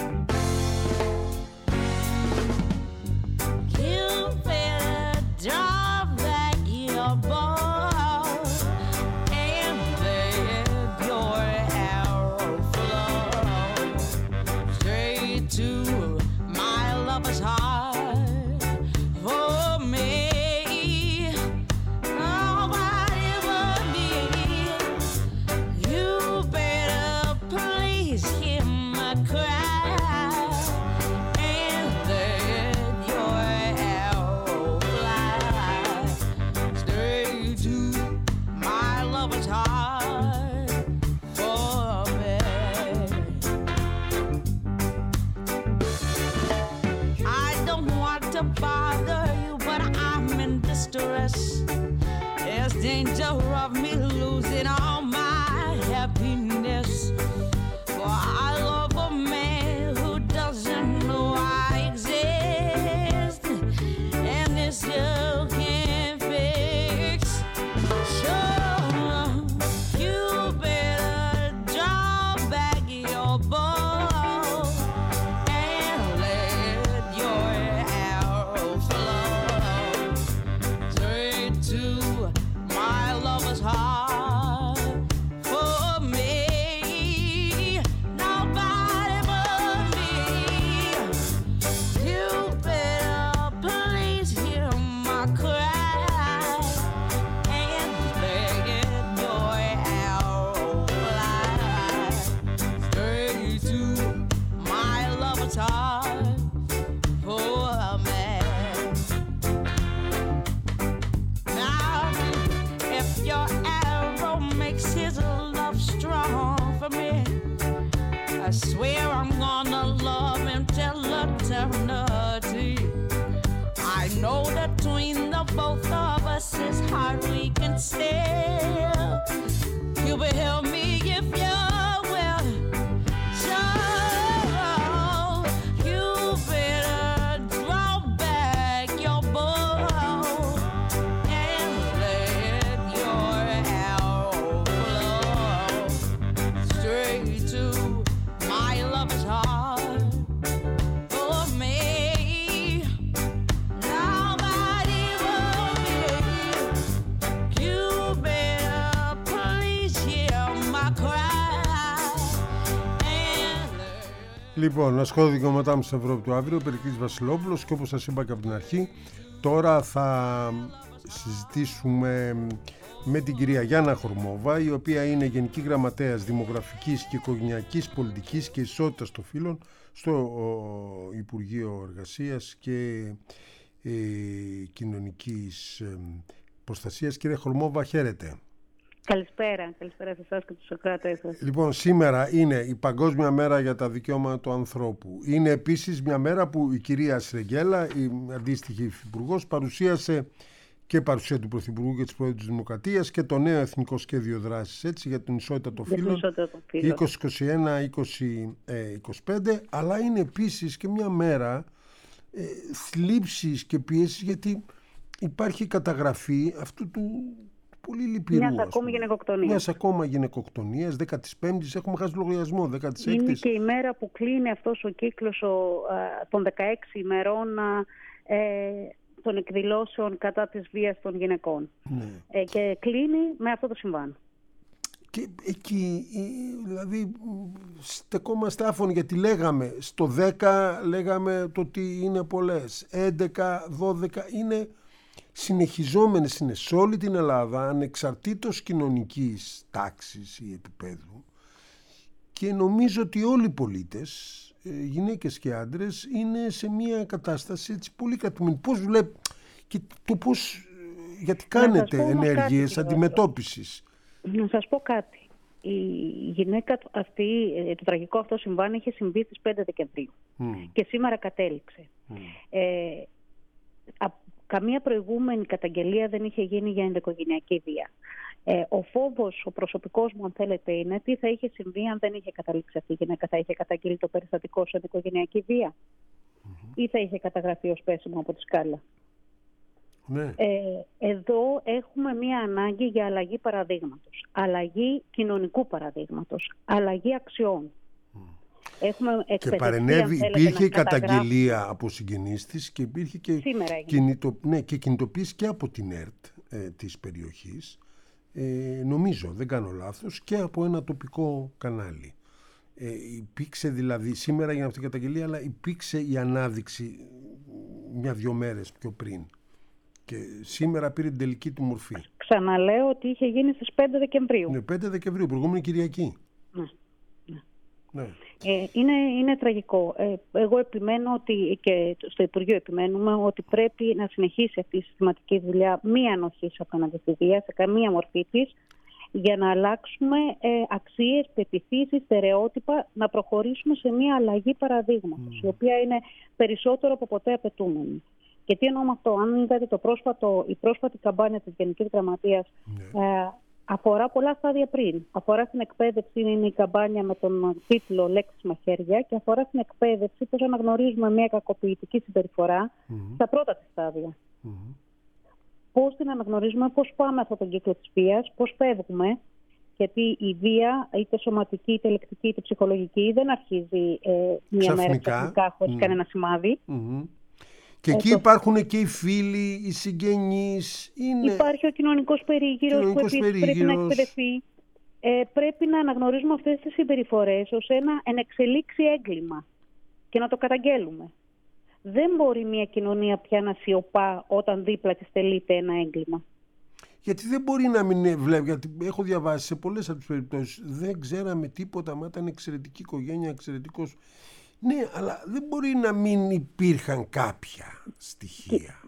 Danger of me losing all my happiness. For I love a man who doesn't know I exist, and this you can't fix. So you better draw back your bow and let your arrow flow straight to my lover's heart. For me, nobody but me. You better please hear my cry and let your arrow fly straight to I swear I'm gonna love him till eternity. I know that between the both of us is hard we can stay. You will help me if you will. So you better draw back your bow and let your arrow flow straight to my lover's heart. For me, nobody will be. You better please hear my cry and Λοιπόν, να σχόλιο δικαιώματά μου στην Ευρώπη του αύριο, Περικλής Βασιλόπουλος, και όπως σας είπα και από την αρχή, τώρα θα συζητήσουμε με την κυρία Γιάννα Χορμόβα, η οποία είναι Γενική Γραμματέας Δημογραφικής και Οικογενειακής Πολιτικής και Ισότητας των Φύλων στο Υπουργείο Εργασίας και Κοινωνικής Προστασίας. Κυρία Χορμόβα, χαίρετε. Καλησπέρα σε εσάς και τους ακροατές σας. Λοιπόν, σήμερα είναι η Παγκόσμια Μέρα για τα Δικαιώματα του Ανθρώπου. Είναι επίσης μια μέρα που η κυρία Σρεγγέλα, η αντίστοιχη υφυπουργός, παρουσίασε και παρουσία του Πρωθυπουργού και της Πρόεδρου της Δημοκρατίας και το νέο Εθνικό Σχέδιο Δράσης, έτσι, για την ισότητα των φύλων 2021-2025, αλλά είναι επίσης και μια μέρα θλίψης και πίεσης, γιατί υπάρχει καταγραφή αυτού του πολύ λυπηρού, μιας ακόμα γυναικοκτονίας, 15ης, έχουμε χάσει λογαριασμό, 16ης. Είναι και η μέρα που κλείνει αυτός ο κύκλος των 16 ημερών των εκδηλώσεων κατά της βίας των γυναικών. Ναι. Και κλείνει με αυτό το συμβάν. Και εκεί, δηλαδή, στεκόμαστε άφωνοι, γιατί λέγαμε στο 10, λέγαμε το ότι είναι πολλές, 11, 12, είναι συνεχιζόμενες, είναι σε όλη την Ελλάδα, ανεξαρτήτως κοινωνικής τάξης ή επίπεδου, και νομίζω ότι όλοι οι πολίτες, γυναίκες και άντρες, είναι σε μια κατάσταση έτσι πολύ κρατουμένη. Πώς βλέπει και το πώς, γιατί κάνετε ενέργειες αντιμετώπισης. Να σας πω κάτι. Η γυναίκα αυτή, το τραγικό αυτό συμβάν είχε συμβεί στις 5 Δεκεμβρίου και σήμερα κατέληξε. Καμία προηγούμενη καταγγελία δεν είχε γίνει για ενδοοικογενειακή βία. Ο φόβος, ο προσωπικός μου, αν θέλετε, είναι τι θα είχε συμβεί αν δεν είχε καταλήξει αυτή η γυναίκα. Θα είχε καταγγείλει το περιστατικό σε ενδοοικογενειακή βία ή θα είχε καταγραφεί ως πέσιμο από τη σκάλα. Ναι. Εδώ έχουμε μία ανάγκη για αλλαγή παραδείγματος, αλλαγή κοινωνικού παραδείγματος, αλλαγή αξιών. Και παρενέβη, υπήρχε καταγγελία από συγγενείς της και υπήρχε και, και κινητοποίηση και από την ΕΡΤ της περιοχής, νομίζω, δεν κάνω λάθος, και από ένα τοπικό κανάλι. Υπήρξε δηλαδή σήμερα για αυτή την καταγγελία, αλλά υπήρξε η ανάδειξη 1-2 μέρες πιο πριν. Και σήμερα πήρε την τελική του μορφή. Ξαναλέω ότι είχε γίνει στις 5 Δεκεμβρίου. Ναι, 5 Δεκεμβρίου, προηγούμενη Κυριακή. Ναι. Είναι τραγικό. Εγώ επιμένω ότι, και στο Υπουργείο επιμένουμε, ότι πρέπει να συνεχίσει αυτή η συστηματική δουλειά μη ανοχής απέναντι στη βία σε καμία μορφή της, για να αλλάξουμε αξίες, πεποιθήσεις, στερεότυπα, να προχωρήσουμε σε μια αλλαγή παραδείγματος, η οποία είναι περισσότερο από ποτέ απαιτούμενη. Και τι εννοώ με αυτό? Αν είδατε η πρόσφατη καμπάνια της Γενικής Γραμματείας, αφορά πολλά στάδια πριν. Αφορά στην εκπαίδευση, είναι η καμπάνια με τον τίτλο «Λέξεις μαχαίρια», και αφορά στην εκπαίδευση πώς αναγνωρίζουμε μια κακοποιητική συμπεριφορά στα πρώτα της στάδια. Πώς την αναγνωρίζουμε, πώς πάμε αυτόν τον κύκλο της βίας, πώς φεύγουμε, γιατί η βία, είτε σωματική, είτε λεκτική, είτε ψυχολογική, δεν αρχίζει μια μέρα ξαφνικά χωρίς κανένα σημάδι. Και εκεί υπάρχουν και οι φίλοι, οι συγγενείς. Υπάρχει ο κοινωνικός περίγυρος που επίσης πρέπει να εκπαιδευτεί. Πρέπει να αναγνωρίζουμε αυτές τις συμπεριφορές ως ένα ενεξελίξει έγκλημα και να το καταγγέλουμε. Δεν μπορεί μια κοινωνία πια να σιωπά όταν δίπλα της τελείται ένα έγκλημα. Γιατί δεν μπορεί να μην βλέπει, γιατί έχω διαβάσει σε πολλές από τις περιπτώσεις, δεν ξέραμε τίποτα, μα ήταν εξαιρετική οικογένεια, εξαιρετικός. Ναι, αλλά δεν μπορεί να μην υπήρχαν κάποια στοιχεία.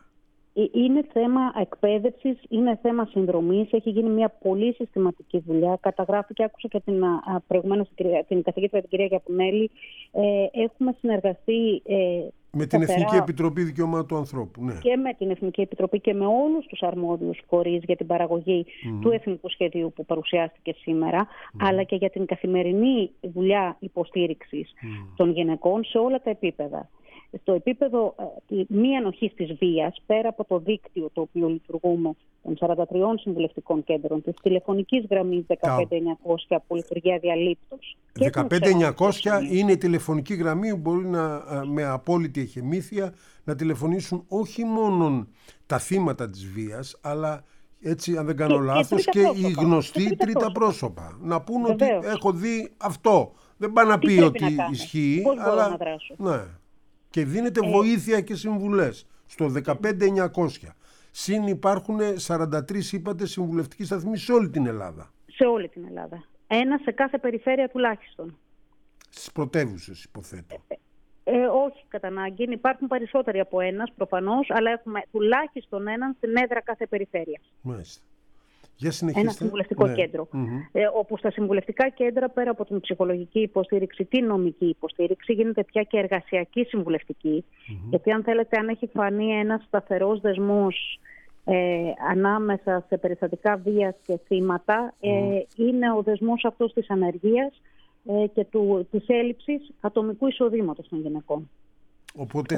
Είναι θέμα εκπαίδευσης, είναι θέμα συνδρομής. Έχει γίνει μια πολύ συστηματική δουλειά. Καταγράφηκε, άκουσα και προηγουμένως την καθηγήτρια την κυρία Γιαπουνέλη. Έχουμε συνεργαστεί με την Εθνική Επιτροπή Δικαιωμάτων του Ανθρώπου. Ναι. Και με την Εθνική Επιτροπή και με όλους τους αρμόδιους φορείς για την παραγωγή του Εθνικού Σχεδίου που παρουσιάστηκε σήμερα, αλλά και για την καθημερινή δουλειά υποστήριξης των γυναικών σε όλα τα επίπεδα. Στο επίπεδο μη ανοχής της βίας, πέρα από το δίκτυο το οποίο λειτουργούμε των 43 συμβουλευτικών κέντρων, της τηλεφωνικής γραμμής 15900 που λειτουργεί αδιαλείπτως. 15900 είναι η τηλεφωνική γραμμή που μπορεί με απόλυτη εχεμήθεια να τηλεφωνήσουν όχι μόνο τα θύματα της βίας, αλλά, έτσι αν δεν κάνω λάθος, και οι γνωστοί τρίτα πρόσωπα. Να πούν ότι έχω δει αυτό. Δεν πάει να πει ότι ισχύει, αλλά να δράσω. Ναι. Και δίνεται βοήθεια και συμβουλές στο 15900. Συν υπάρχουν 43, είπατε, συμβουλευτικοί σταθμοί σε όλη την Ελλάδα. Σε όλη την Ελλάδα. Ένα σε κάθε περιφέρεια τουλάχιστον. Στις πρωτεύουσες, υποθέτω. Όχι κατά ανάγκη. Υπάρχουν περισσότεροι από ένας προφανώς, αλλά έχουμε τουλάχιστον έναν στην έδρα κάθε περιφέρειας. Μάλιστα. Ένα συμβουλευτικό κέντρο. Όπου στα συμβουλευτικά κέντρα, πέρα από την ψυχολογική υποστήριξη, την νομική υποστήριξη, γίνεται πια και εργασιακή συμβουλευτική. Γιατί αν θέλετε, αν έχει φανεί ένας σταθερός δεσμός ανάμεσα σε περιστατικά βίας και θύματα, είναι ο δεσμός αυτός της ανεργίας και της έλλειψης ατομικού εισοδήματος των γυναικών. Οπότε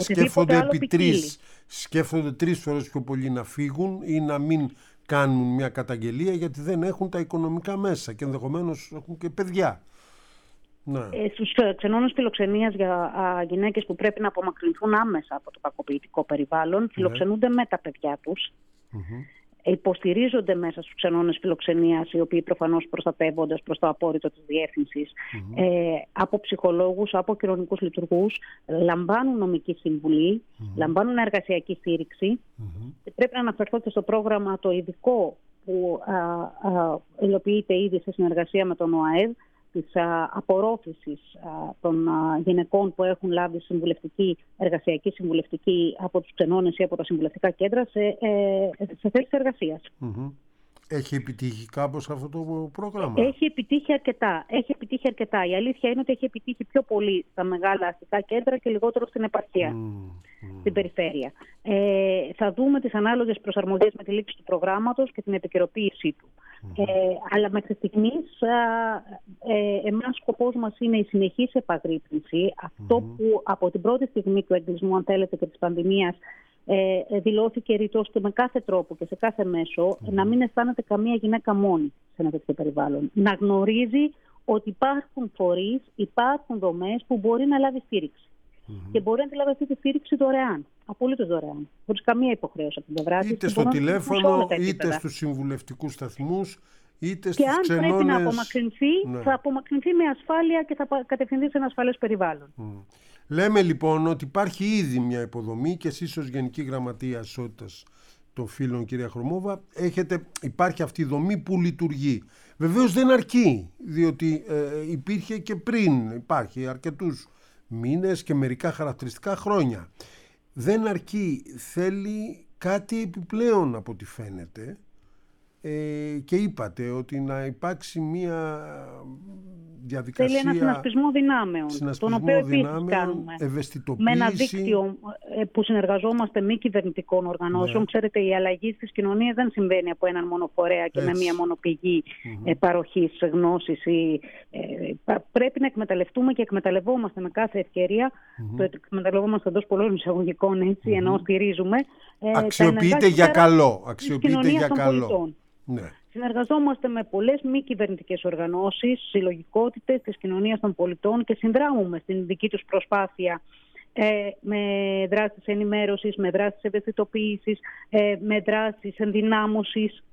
σκέφτονται τρεις φορές πιο πολύ να φύγουν ή να μην κάνουν μια καταγγελία, γιατί δεν έχουν τα οικονομικά μέσα και ενδεχομένως έχουν και παιδιά. Στους ξενώνες φιλοξενίας για γυναίκες που πρέπει να απομακρυνθούν άμεσα από το κακοποιητικό περιβάλλον, φιλοξενούνται με τα παιδιά τους. Υποστηρίζονται μέσα στους ξενώνες φιλοξενίας, οι οποίοι προφανώς προστατεύοντας προς το απόρριτο της διεύθυνσης, από ψυχολόγους, από κοινωνικούς λειτουργούς, λαμβάνουν νομική συμβουλή, λαμβάνουν εργασιακή στήριξη. Πρέπει να αναφερθώ και στο πρόγραμμα το ειδικό που υλοποιείται ήδη σε συνεργασία με τον ΟΑΕΔ, της απορρόφησης των γυναικών που έχουν λάβει εργασιακή συμβουλευτική από τους ξενώνες ή από τα συμβουλευτικά κέντρα σε θέσεις εργασίας. Έχει επιτύχει κάπως αυτό το πρόγραμμα? Έχει επιτύχει αρκετά. Η αλήθεια είναι ότι έχει επιτύχει πιο πολύ στα μεγάλα αστικά κέντρα και λιγότερο στην επαρχία, στην περιφέρεια. Θα δούμε τις ανάλογες προσαρμογές με τη λήξη του προγράμματος και την επικαιροποίησή του. Αλλά μέχρι στιγμής εμάς σκοπός μας είναι η συνεχής επαγρύπνηση. Αυτό που από την πρώτη στιγμή του εγκλισμού, αν θέλετε, και της πανδημίας, δηλώθηκε ρητός και με κάθε τρόπο και σε κάθε μέσο, να μην αισθάνεται καμία γυναίκα μόνη σε ένα τέτοιο περιβάλλον. Να γνωρίζει ότι υπάρχουν φορείς, υπάρχουν δομές που μπορεί να λάβει στήριξη. Και μπορεί να τη λάβει αυτή τη στήριξη δωρεάν. Απολύτως δωρεάν. Χωρίς καμία υποχρέωση από την πλευρά της. Είτε στο τηλέφωνο, είτε στους συμβουλευτικούς σταθμούς, είτε στους ξενώνες. Και αν πρέπει να απομακρυνθεί, θα απομακρυνθεί με ασφάλεια και θα κατευθυνθεί σε ένα ασφαλές περιβάλλον. Λέμε λοιπόν ότι υπάρχει ήδη μια υποδομή και εσείς ως Γενική Γραμματεία Ισότητας των Φύλων, κυρία Χρωμόβα, υπάρχει αυτή η δομή που λειτουργεί. Βεβαίως δεν αρκεί, διότι υπήρχε και πριν, υπάρχει αρκετούς μήνες και μερικά χαρακτηριστικά χρόνια. Δεν αρκεί, θέλει κάτι επιπλέον από ό,τι φαίνεται, και είπατε ότι να υπάρξει μια διαδικασία. Θέλει ένα συνασπισμό δυνάμεων, τον οποίο επίσης κάνουμε. Ευαισθητοποίηση. Με ένα δίκτυο που συνεργαζόμαστε μη κυβερνητικών οργανώσεων. Ξέρετε, η αλλαγή στις κοινωνίες δεν συμβαίνει από έναν μόνο φορέα και με μία μόνο πηγή παροχής γνώσης. Πρέπει να εκμεταλλευτούμε και εκμεταλλευόμαστε με κάθε ευκαιρία. Το εκμεταλλευόμαστε εντός πολλών εισαγωγικών, έτσι, ενώ στηρίζουμε. Αξιοποιείται για καλό. Αξιοποιείται για καλό. Ναι. Συνεργαζόμαστε με πολλές μη κυβερνητικές οργανώσεις, συλλογικότητες της κοινωνίας των πολιτών και συνδράμουμε στην δική τους προσπάθεια με δράσεις ενημέρωσης, με δράσεις ευαισθητοποίησης, με δράσεις ενδυνάμωσης.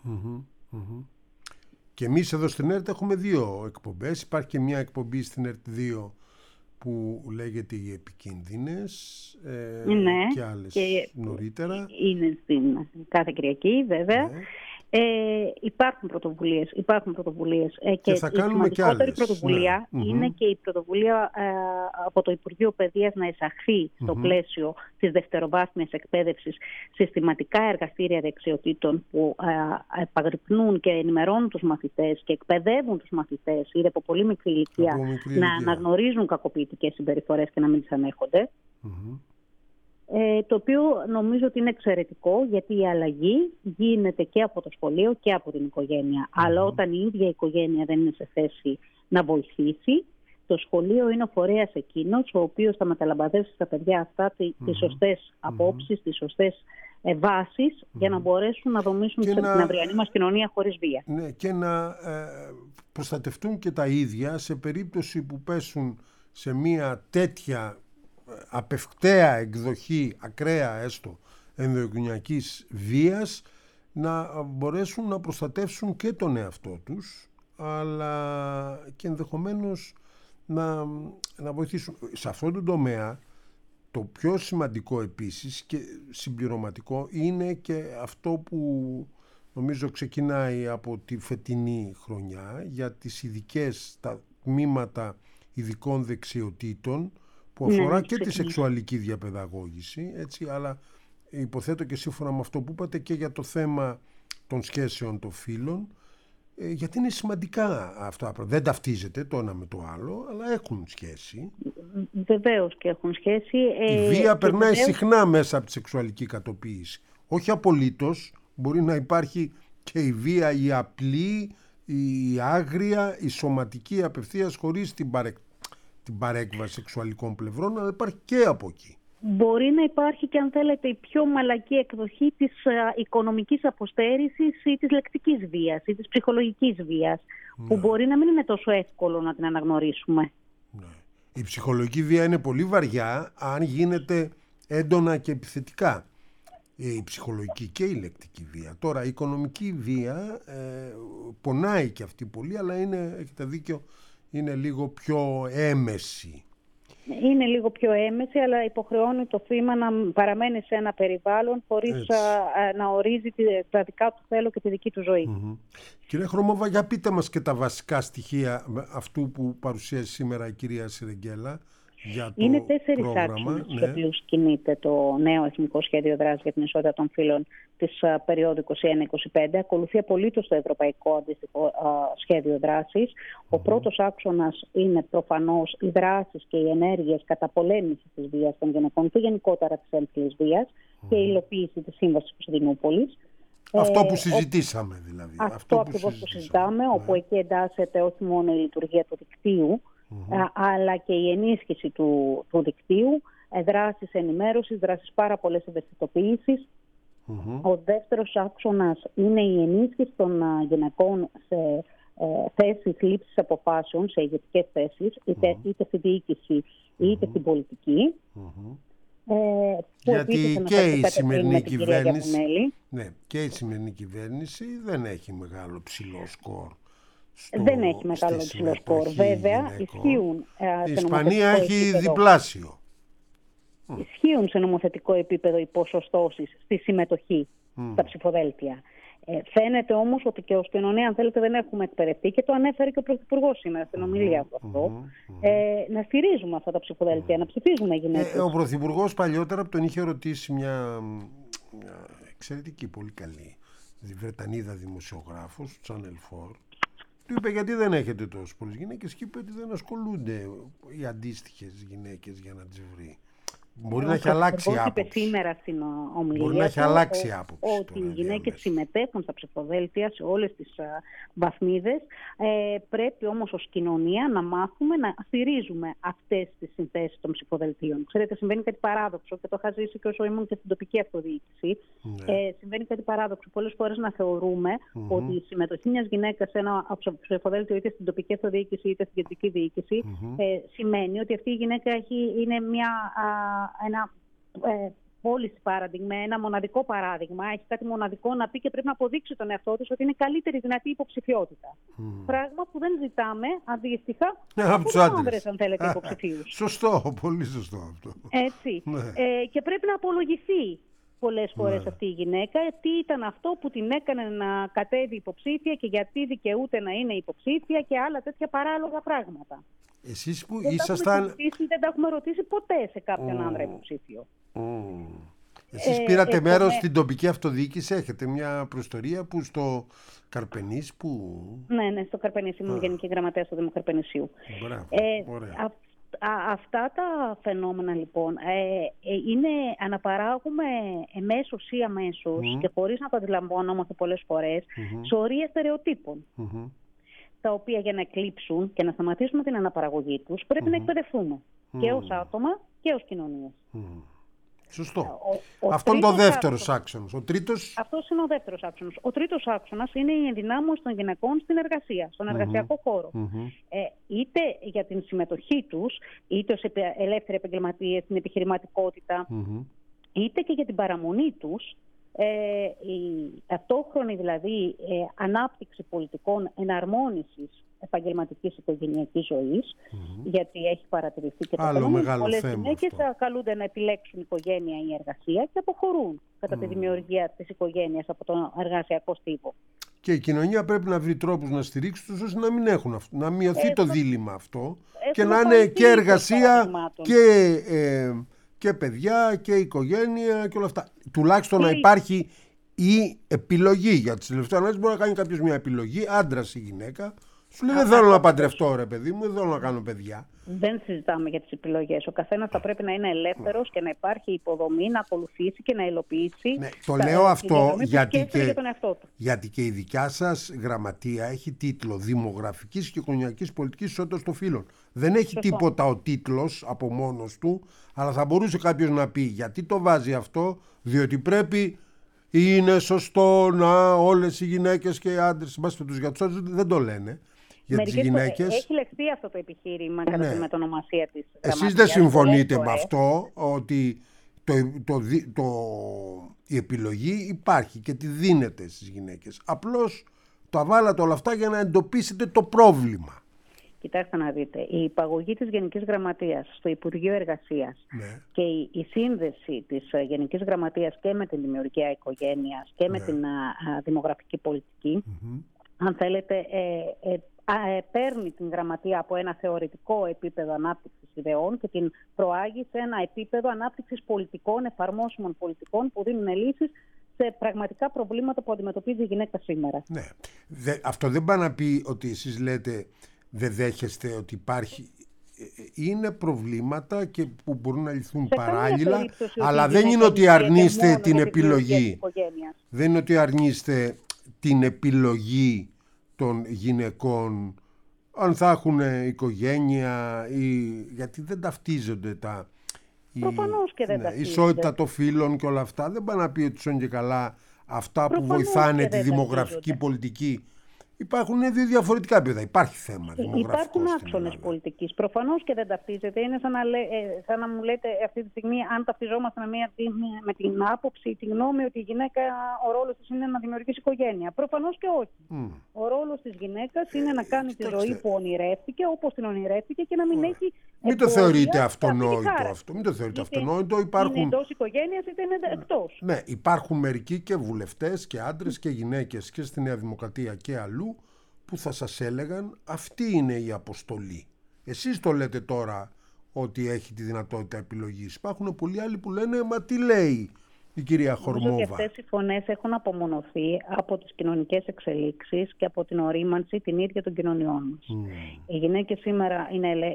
Και εμείς εδώ στην ΕΡΤ έχουμε δύο εκπομπές. Υπάρχει και μια εκπομπή στην ΕΡΤ 2 που λέγεται «Οι Επικίνδυνες», και άλλες και νωρίτερα. Είναι στην κάθε Κυριακή, βέβαια. Υπάρχουν πρωτοβουλίες. Και θα κάνουμε και άλλες. Η σημαντικότερη πρωτοβουλία είναι και η πρωτοβουλία από το Υπουργείο Παιδείας να εισαχθεί στο πλαίσιο της δευτεροβάθμιας εκπαίδευσης συστηματικά εργαστήρια δεξιοτήτων που επαγρυπνούν και ενημερώνουν τους μαθητές και εκπαιδεύουν τους μαθητές ήδη από πολύ μικρή ηλικία να αναγνωρίζουν κακοποιητικές συμπεριφορές και να μην τις ανέχονται. Το οποίο νομίζω ότι είναι εξαιρετικό, γιατί η αλλαγή γίνεται και από το σχολείο και από την οικογένεια. Αλλά όταν η ίδια η οικογένεια δεν είναι σε θέση να βοηθήσει, το σχολείο είναι ο φορέας εκείνος ο οποίος θα μεταλαμπαδεύσει στα παιδιά αυτά τις σωστές απόψεις, τις σωστές βάσεις για να μπορέσουν να δομήσουν την αυριανή μας κοινωνία χωρίς βία. Ναι, και να προστατευτούν και τα ίδια σε περίπτωση που πέσουν σε μια τέτοια απευκταία εκδοχή, ακραία έστω, ενδοοικογενειακής βίας, να μπορέσουν να προστατεύσουν και τον εαυτό τους, αλλά και ενδεχομένως να βοηθήσουν. Σε αυτόν τον τομέα το πιο σημαντικό επίσης και συμπληρωματικό είναι και αυτό που νομίζω ξεκινάει από τη φετινή χρονιά για τις τα τμήματα ειδικών δεξιοτήτων, που αφορά και τη σεξουαλική διαπαιδαγώγηση, έτσι, αλλά υποθέτω και σύμφωνα με αυτό που είπατε και για το θέμα των σχέσεων των φύλων, γιατί είναι σημαντικά αυτά. Δεν ταυτίζεται το ένα με το άλλο, αλλά έχουν σχέση. Βεβαίως και έχουν σχέση. Η βία περνάει συχνά μέσα από τη σεξουαλική κατοποίηση. Όχι απολύτως, μπορεί να υπάρχει και η βία η απλή, η άγρια, η σωματική απευθείας χωρίς την παρέκβαση σεξουαλικών πλευρών, αλλά υπάρχει και από εκεί. Μπορεί να υπάρχει και, αν θέλετε, η πιο μαλακή εκδοχή της οικονομικής αποστέρησης ή της λεκτικής βίας ή της ψυχολογικής βίας, που μπορεί να μην είναι τόσο εύκολο να την αναγνωρίσουμε. Ναι. Η ψυχολογική βία είναι πολύ βαριά αν γίνεται έντονα και επιθετικά. Η ψυχολογική και η λεκτική βία. Τώρα η οικονομική βία πονάει και αυτή πολύ, αλλά έχετε δίκιο, είναι λίγο πιο έμεση. Είναι λίγο πιο έμεση, αλλά υποχρεώνει το θύμα να παραμένει σε ένα περιβάλλον χωρίς να ορίζει τα δικά του θέλω και τη δική του ζωή. Κύριε Χρωμόβα, για πείτε μας και τα βασικά στοιχεία αυτού που παρουσίασε σήμερα η κυρία Σιρεγγέλα. Είναι 4 άξονες στους οποίους κινείται το νέο Εθνικό Σχέδιο Δράσης για την Ισότητα των Φύλων της περίοδου 21-25. Ακολουθεί απολύτως το ευρωπαϊκό αντίστοιχο σχέδιο δράσης. Ο πρώτος άξονας είναι προφανώς οι δράσεις και οι ενέργειες καταπολέμησης της βίας των γυναικών και γενικότερα της έμφυλης βίας και η υλοποίηση της Σύμβασης Κωνσταντινούπολης. Αυτό που συζητήσαμε δηλαδή. Αυτό ακριβώς που συζητάμε, όπου εκεί εντάσσεται όχι μόνο η λειτουργία του δικτύου, αλλά και η ενίσχυση του δικτύου, δράσεις ενημέρωσης, δράσεις πάρα πολλές ευαισθητοποίησεις. Ο δεύτερος άξονας είναι η ενίσχυση των γυναικών σε θέσεις λήψης αποφάσεων, σε ηγετικές θέσεις, είτε στη διοίκηση είτε στην πολιτική. Γιατί και η σημερινή κυβέρνηση, και η σημερινή κυβέρνηση δεν έχει μεγάλο ψηλό σκορ. Δεν έχει μεγάλο ψηλό σκορ. Βέβαια, ισχύουν. Η Ισπανία έχει διπλάσιο. Ισχύουν σε νομοθετικό επίπεδο οι ποσοστώσεις στη συμμετοχή στα ψηφοδέλτια. Φαίνεται όμως ότι και ως κοινωνία, αν θέλετε, δεν έχουμε εκπαιδευτεί, και το ανέφερε και ο Πρωθυπουργός σήμερα στην ομιλία του αυτό, να στηρίζουμε αυτά τα ψηφοδέλτια, να ψηφίζουμε γυναίκες. Ο Πρωθυπουργός παλιότερα τον είχε ρωτήσει μια εξαιρετική, πολύ καλή Βρετανίδα δημοσιογράφος, Channel 4, του είπε γιατί δεν έχετε τόσο πολλές γυναίκες, και είπε ότι δεν ασχολούνται οι αντίστοιχες γυναίκες για να τις βρει. Μπορεί να έχει αλλάξει άποψη. Είπε σήμερα στην ομιλία μπορεί να έχει αλλάξει άποψη ότι οι γυναίκες συμμετέχουν στα ψηφοδέλτια σε όλες τις βαθμίδες. Πρέπει όμως ως κοινωνία να μάθουμε να στηρίζουμε αυτές τις συνθέσεις των ψηφοδελτίων. Ξέρετε, συμβαίνει κάτι παράδοξο, και το είχα ζήσει και όσο ήμουν και στην τοπική αυτοδιοίκηση. Συμβαίνει κάτι παράδοξο. Πολλές φορές να θεωρούμε ότι η συμμετοχή μιας γυναίκας σε ένα ψηφοδέλτιο, είτε στην τοπική αυτοδιοίκηση είτε στην κεντρική διοίκηση, σημαίνει ότι αυτή η γυναίκα είναι ένα πώληση παράδειγμα, ένα μοναδικό παράδειγμα, έχει κάτι μοναδικό να πει και πρέπει να αποδείξει τον εαυτό της ότι είναι καλύτερη δυνατή υποψηφιότητα. Πράγμα που δεν ζητάμε αντίστοιχα από τους άνδρες, αν θέλετε, υποψηφίους. Σωστό, πολύ σωστό αυτό. Έτσι. Και πρέπει να απολογηθεί πολλές φορές αυτή η γυναίκα, τι ήταν αυτό που την έκανε να κατέβει υποψήφια και γιατί δικαιούται να είναι υποψήφια και άλλα τέτοια παράλογα πράγματα. Εσείς που δεν ήσασταν... δεν τα έχουμε ρωτήσει ποτέ σε κάποιον άνδρα υποψήφιο. Εσείς πήρατε μέρος στην τοπική αυτοδιοίκηση, έχετε μια προστορία που στο Καρπενήσι που... Ναι, στο Καρπενήσι, ήμουν γενική γραμματέα του Δήμου Καρπενησίου. Αυτά τα φαινόμενα λοιπόν αναπαράγουμε εμέσως ή αμέσως και χωρίς να το αντιλαμβανόμαστε πολλές φορές σωρίες στερεοτύπων, τα οποία για να εκλείψουν και να σταματήσουμε την αναπαραγωγή τους πρέπει να εκπαιδευτούμε και ως άτομα και ως κοινωνίες. Σωστό. Αυτό είναι το δεύτερος άξονας. Αυτός είναι ο δεύτερος άξονας. Ο τρίτος άξονας είναι η ενδυνάμωση των γυναικών στην εργασία, στον εργασιακό χώρο. Είτε για την συμμετοχή τους, είτε ως ελεύθεροι επαγγελματίες στην επιχειρηματικότητα, είτε και για την παραμονή τους, η ταυτόχρονη δηλαδή ανάπτυξη πολιτικών εναρμόνισης επαγγελματικής οικογενειακής ζωής, γιατί έχει παρατηρηθεί και το φαινόμενο. Πολλές γυναίκες καλούνται να επιλέξουν οικογένεια ή εργασία και αποχωρούν κατά τη δημιουργία της οικογένειας από τον εργασιακό στίβο. Και η κοινωνία πρέπει να βρει τρόπους να στηρίξει τους ώστε να μην έχουν αυτό, να μειωθεί το δίλημμα αυτό και να είναι και εργασία και παιδιά και οικογένεια και όλα αυτά. Τουλάχιστον να υπάρχει η επιλογή. Για τις τελευταίες ανάγκες μπορεί να κάνει κάποιος μια επιλογή, άντρας ή γυναίκα. Σου λέει δεν θέλω να παντρευτώ ρε παιδί μου, δεν θέλω να κάνω παιδιά. Δεν συζητάμε για τις επιλογές. Ο καθένας θα πρέπει να είναι ελεύθερος και να υπάρχει υποδομή να ακολουθήσει και να υλοποιήσει. Ναι, το λέω αυτό γιατί και η δικιά σας γραμματεία έχει τίτλο Δημογραφικής και Οικογενειακής Πολιτικής Ισότητας των Φύλων. Δεν έχει τίποτα ο τίτλος από μόνος του, αλλά θα μπορούσε κάποιος να πει γιατί το βάζει αυτό, διότι πρέπει... Είναι σωστό να όλες οι γυναίκες και οι άντρες, για τους άντρες δεν το λένε. Για τις γυναίκες... Έχει λεχθεί αυτό το επιχείρημα κατά τη μετονομασία της. Εσείς δεν συμφωνείτε με αυτό, ότι η επιλογή υπάρχει και τη δίνεται στις γυναίκες. Απλώς τα βάλατε όλα αυτά για να εντοπίσετε το πρόβλημα. Κοιτάξτε να δείτε, η υπαγωγή της Γενικής Γραμματείας στο Υπουργείο Εργασίας και η σύνδεση της Γενικής Γραμματείας και με την δημιουργία οικογένειας και με την δημογραφική πολιτική, αν θέλετε, παίρνει την γραμματεία από ένα θεωρητικό επίπεδο ανάπτυξης ιδεών και την προάγει σε ένα επίπεδο ανάπτυξης πολιτικών, εφαρμόσιμων πολιτικών που δίνουν λύσεις σε πραγματικά προβλήματα που αντιμετωπίζει η γυναίκα σήμερα. Ναι. Αυτό δεν πάει να πει ότι εσείς λέτε... Δεν δέχεστε ότι υπάρχει, είναι προβλήματα και που μπορούν να λυθούν παράλληλα, αλλά δεν είναι ότι αρνείστε την επιλογή. Δεν είναι ότι αρνείστε την επιλογή των γυναικών, αν θα έχουν οικογένεια ή... γιατί δεν ταυτίζονται τα... Προφανώς και δεν ταυτίζονται. Η ισότητα των φύλων και όλα αυτά. Δεν πάει να πει ότι είναι και καλά αυτά που βοηθάνε τη δημογραφική πολιτική. Υπάρχουν δύο διαφορετικά επίπεδα. Υπάρχει θέμα δημογραφικό. Υπάρχουν άξονες πολιτικής. Προφανώς και δεν ταυτίζεται. Είναι σαν να μου λέτε αυτή τη στιγμή αν ταυτιζόμαστε με την άποψη, τη γνώμη ότι η γυναίκα ο ρόλος της είναι να δημιουργήσει οικογένεια. Προφανώς και όχι. Ο ρόλος της γυναίκας είναι να κάνει τη ζωή που ονειρεύτηκε όπως την ονειρεύτηκε και να μην έχει. Μην το θεωρείτε αυτονόητο αυτό. Μην το θεωρείτε αυτονόητο. Είναι εντός οικογένειας είτε είναι εκτός. Ναι, υπάρχουν μερικοί και βουλευτές και άντρες και γυναίκες και στη Νέα Δημοκρατία και αλλού που θα σας έλεγαν αυτή είναι η αποστολή. Εσείς το λέτε τώρα ότι έχει τη δυνατότητα επιλογής. Υπάρχουν πολλοί άλλοι που λένε μα τι λέει η κυρία Χορμόβα. Νομίζω ότι αυτές οι φωνές έχουν απομονωθεί από τις κοινωνικές εξελίξεις και από την ορίμανση την ίδια των κοινωνιών μας. Οι γυναίκες σήμερα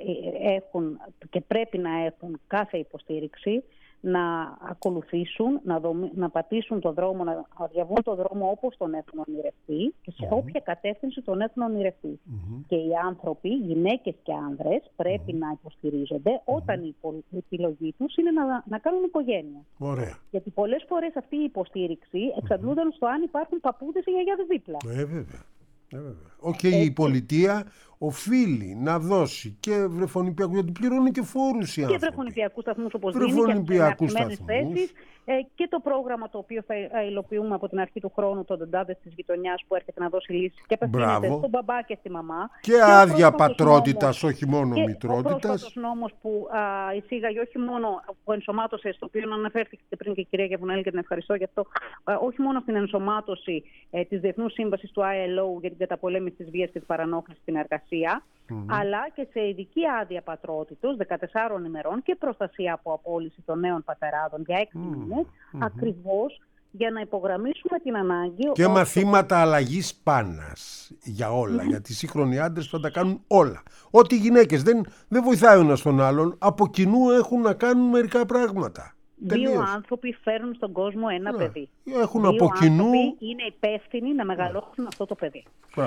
έχουν και πρέπει να έχουν κάθε υποστήριξη να ακολουθήσουν, να πατήσουν τον δρόμο, να διαβούν τον δρόμο όπως τον έχουν ονειρευτεί και σε όποια κατεύθυνση τον έχουν ονειρευτεί. Και οι άνθρωποι, γυναίκες και άνδρες, πρέπει να υποστηρίζονται όταν η επιλογή τους είναι να κάνουν οικογένεια. Ωραία. Γιατί πολλές φορές αυτή η υποστήριξη εξαντλούνταν στο αν υπάρχουν παππούδες ή γιαγιάδες δίπλα. Βέβαια. Όχι η πολιτεία, οφείλει να δώσει και βρεφονιπιακούς, γιατί πληρώνει και φόρους οι άνθρωποι. Και βρεφονιπιακούς σταθμούς, όπως δίνει, και αυξημένες θέσεις. Και το πρόγραμμα το οποίο θα υλοποιούμε από την αρχή του χρόνου, το Νταντάδες της Γειτονιάς, που έρχεται να δώσει λύσεις και απευθύνεται στον μπαμπά και στη μαμά. Και άδεια πατρότητας, όχι μόνο μητρότητας. Ο πρόσφατος νόμος που εισήγαγε, όχι μόνο που ενσωμάτωσε, στο οποίο αναφέρθηκε πριν και η κυρία Γιαβουνέλη και την ευχαριστώ γι' αυτό, όχι μόνο στην ενσωμάτωση της Διεθνούς Σύμβασης του ILO για την καταπολέμηση της βίας και της παρανόχλησης στην εργασία, αλλά και σε ειδική άδεια πατρότητος 14 ημερών και προστασία από απόλυση των νέων πατεράδων για 6 μήνες, ακριβώς για να υπογραμμίσουμε την ανάγκη. Και μαθήματα αλλαγής πάνας για όλα. Γιατί οι σύγχρονοι άντρες θα τα κάνουν όλα. Ό,τι οι γυναίκες δεν βοηθάει ο ένας τον άλλον, από κοινού έχουν να κάνουν μερικά πράγματα. Δύο άνθρωποι φέρνουν στον κόσμο ένα παιδί. Έχουν από κοινού. Είναι υπεύθυνοι να μεγαλώσουν αυτό το παιδί.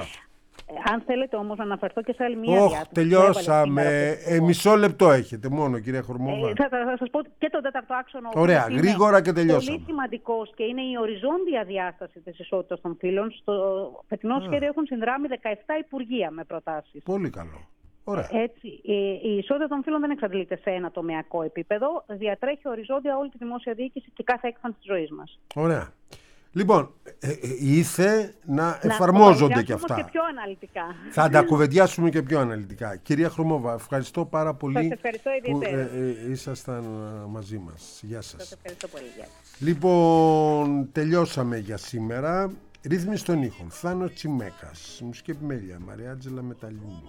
Αν θέλετε όμως να αναφερθώ και σε άλλη μία διάσταση. Τελειώσαμε. Μισό λεπτό έχετε μόνο, κυρία Χορμόβα. Θα σας πω και τον τέταρτο άξονα. Ωραία, γρήγορα και τελειώσαμε. Πολύ σημαντικός και είναι η οριζόντια διάσταση της ισότητας των φύλων. Στο φετινό σχέδιο έχουν συνδράμει 17 υπουργεία με προτάσεις. Πολύ καλό. Ωραία. Έτσι, η ισότητα των φύλων δεν εξαντλείται σε ένα τομεακό επίπεδο. Διατρέχει οριζόντια όλη τη δημόσια διοίκηση και κάθε έκφανση της ζωής μας. Ωραία. Λοιπόν, ήθε να εφαρμόζονται και αυτά. Και πιο αναλυτικά. Θα τα κουβεντιάσουμε και πιο αναλυτικά. Κυρία Χρωμόβα, ευχαριστώ πάρα πολύ. Σας ευχαριστώ ιδιαίτερα που ήσασταν μαζί μας. Γεια σας. Σας ευχαριστώ πολύ. Γεια. Λοιπόν, τελειώσαμε για σήμερα. Ρύθμιση των ήχων. Θάνος Τσιμέκας. Μουσική επιμέλεια. Μαριάτζελα Μεταλλίνου.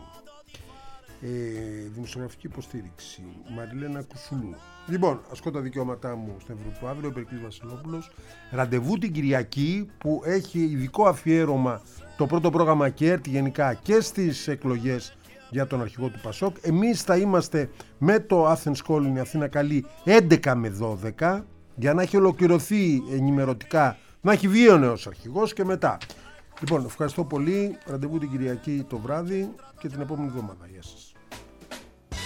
Δημοσιογραφική υποστήριξη Μαριλένα Κουσουλού. Λοιπόν, ασκώ τα δικαιώματά μου στην Ευρωπαϊκή αύριο, ο Περκλής Βασιλόπουλος. Ραντεβού την Κυριακή που έχει ειδικό αφιέρωμα το πρώτο πρόγραμμα και έρθει γενικά και στις εκλογές για τον αρχηγό του Πασόκ. Εμείς θα είμαστε με το Athens Calling Αθήνα Καλή 11 με 12 για να έχει ολοκληρωθεί ενημερωτικά, να έχει βγει ο νέος αρχηγός και μετά. Λοιπόν, ευχαριστώ πολύ. Ραντεβού την Κυριακή το βράδυ και την επόμενη εβδομάδα. Γεια σας.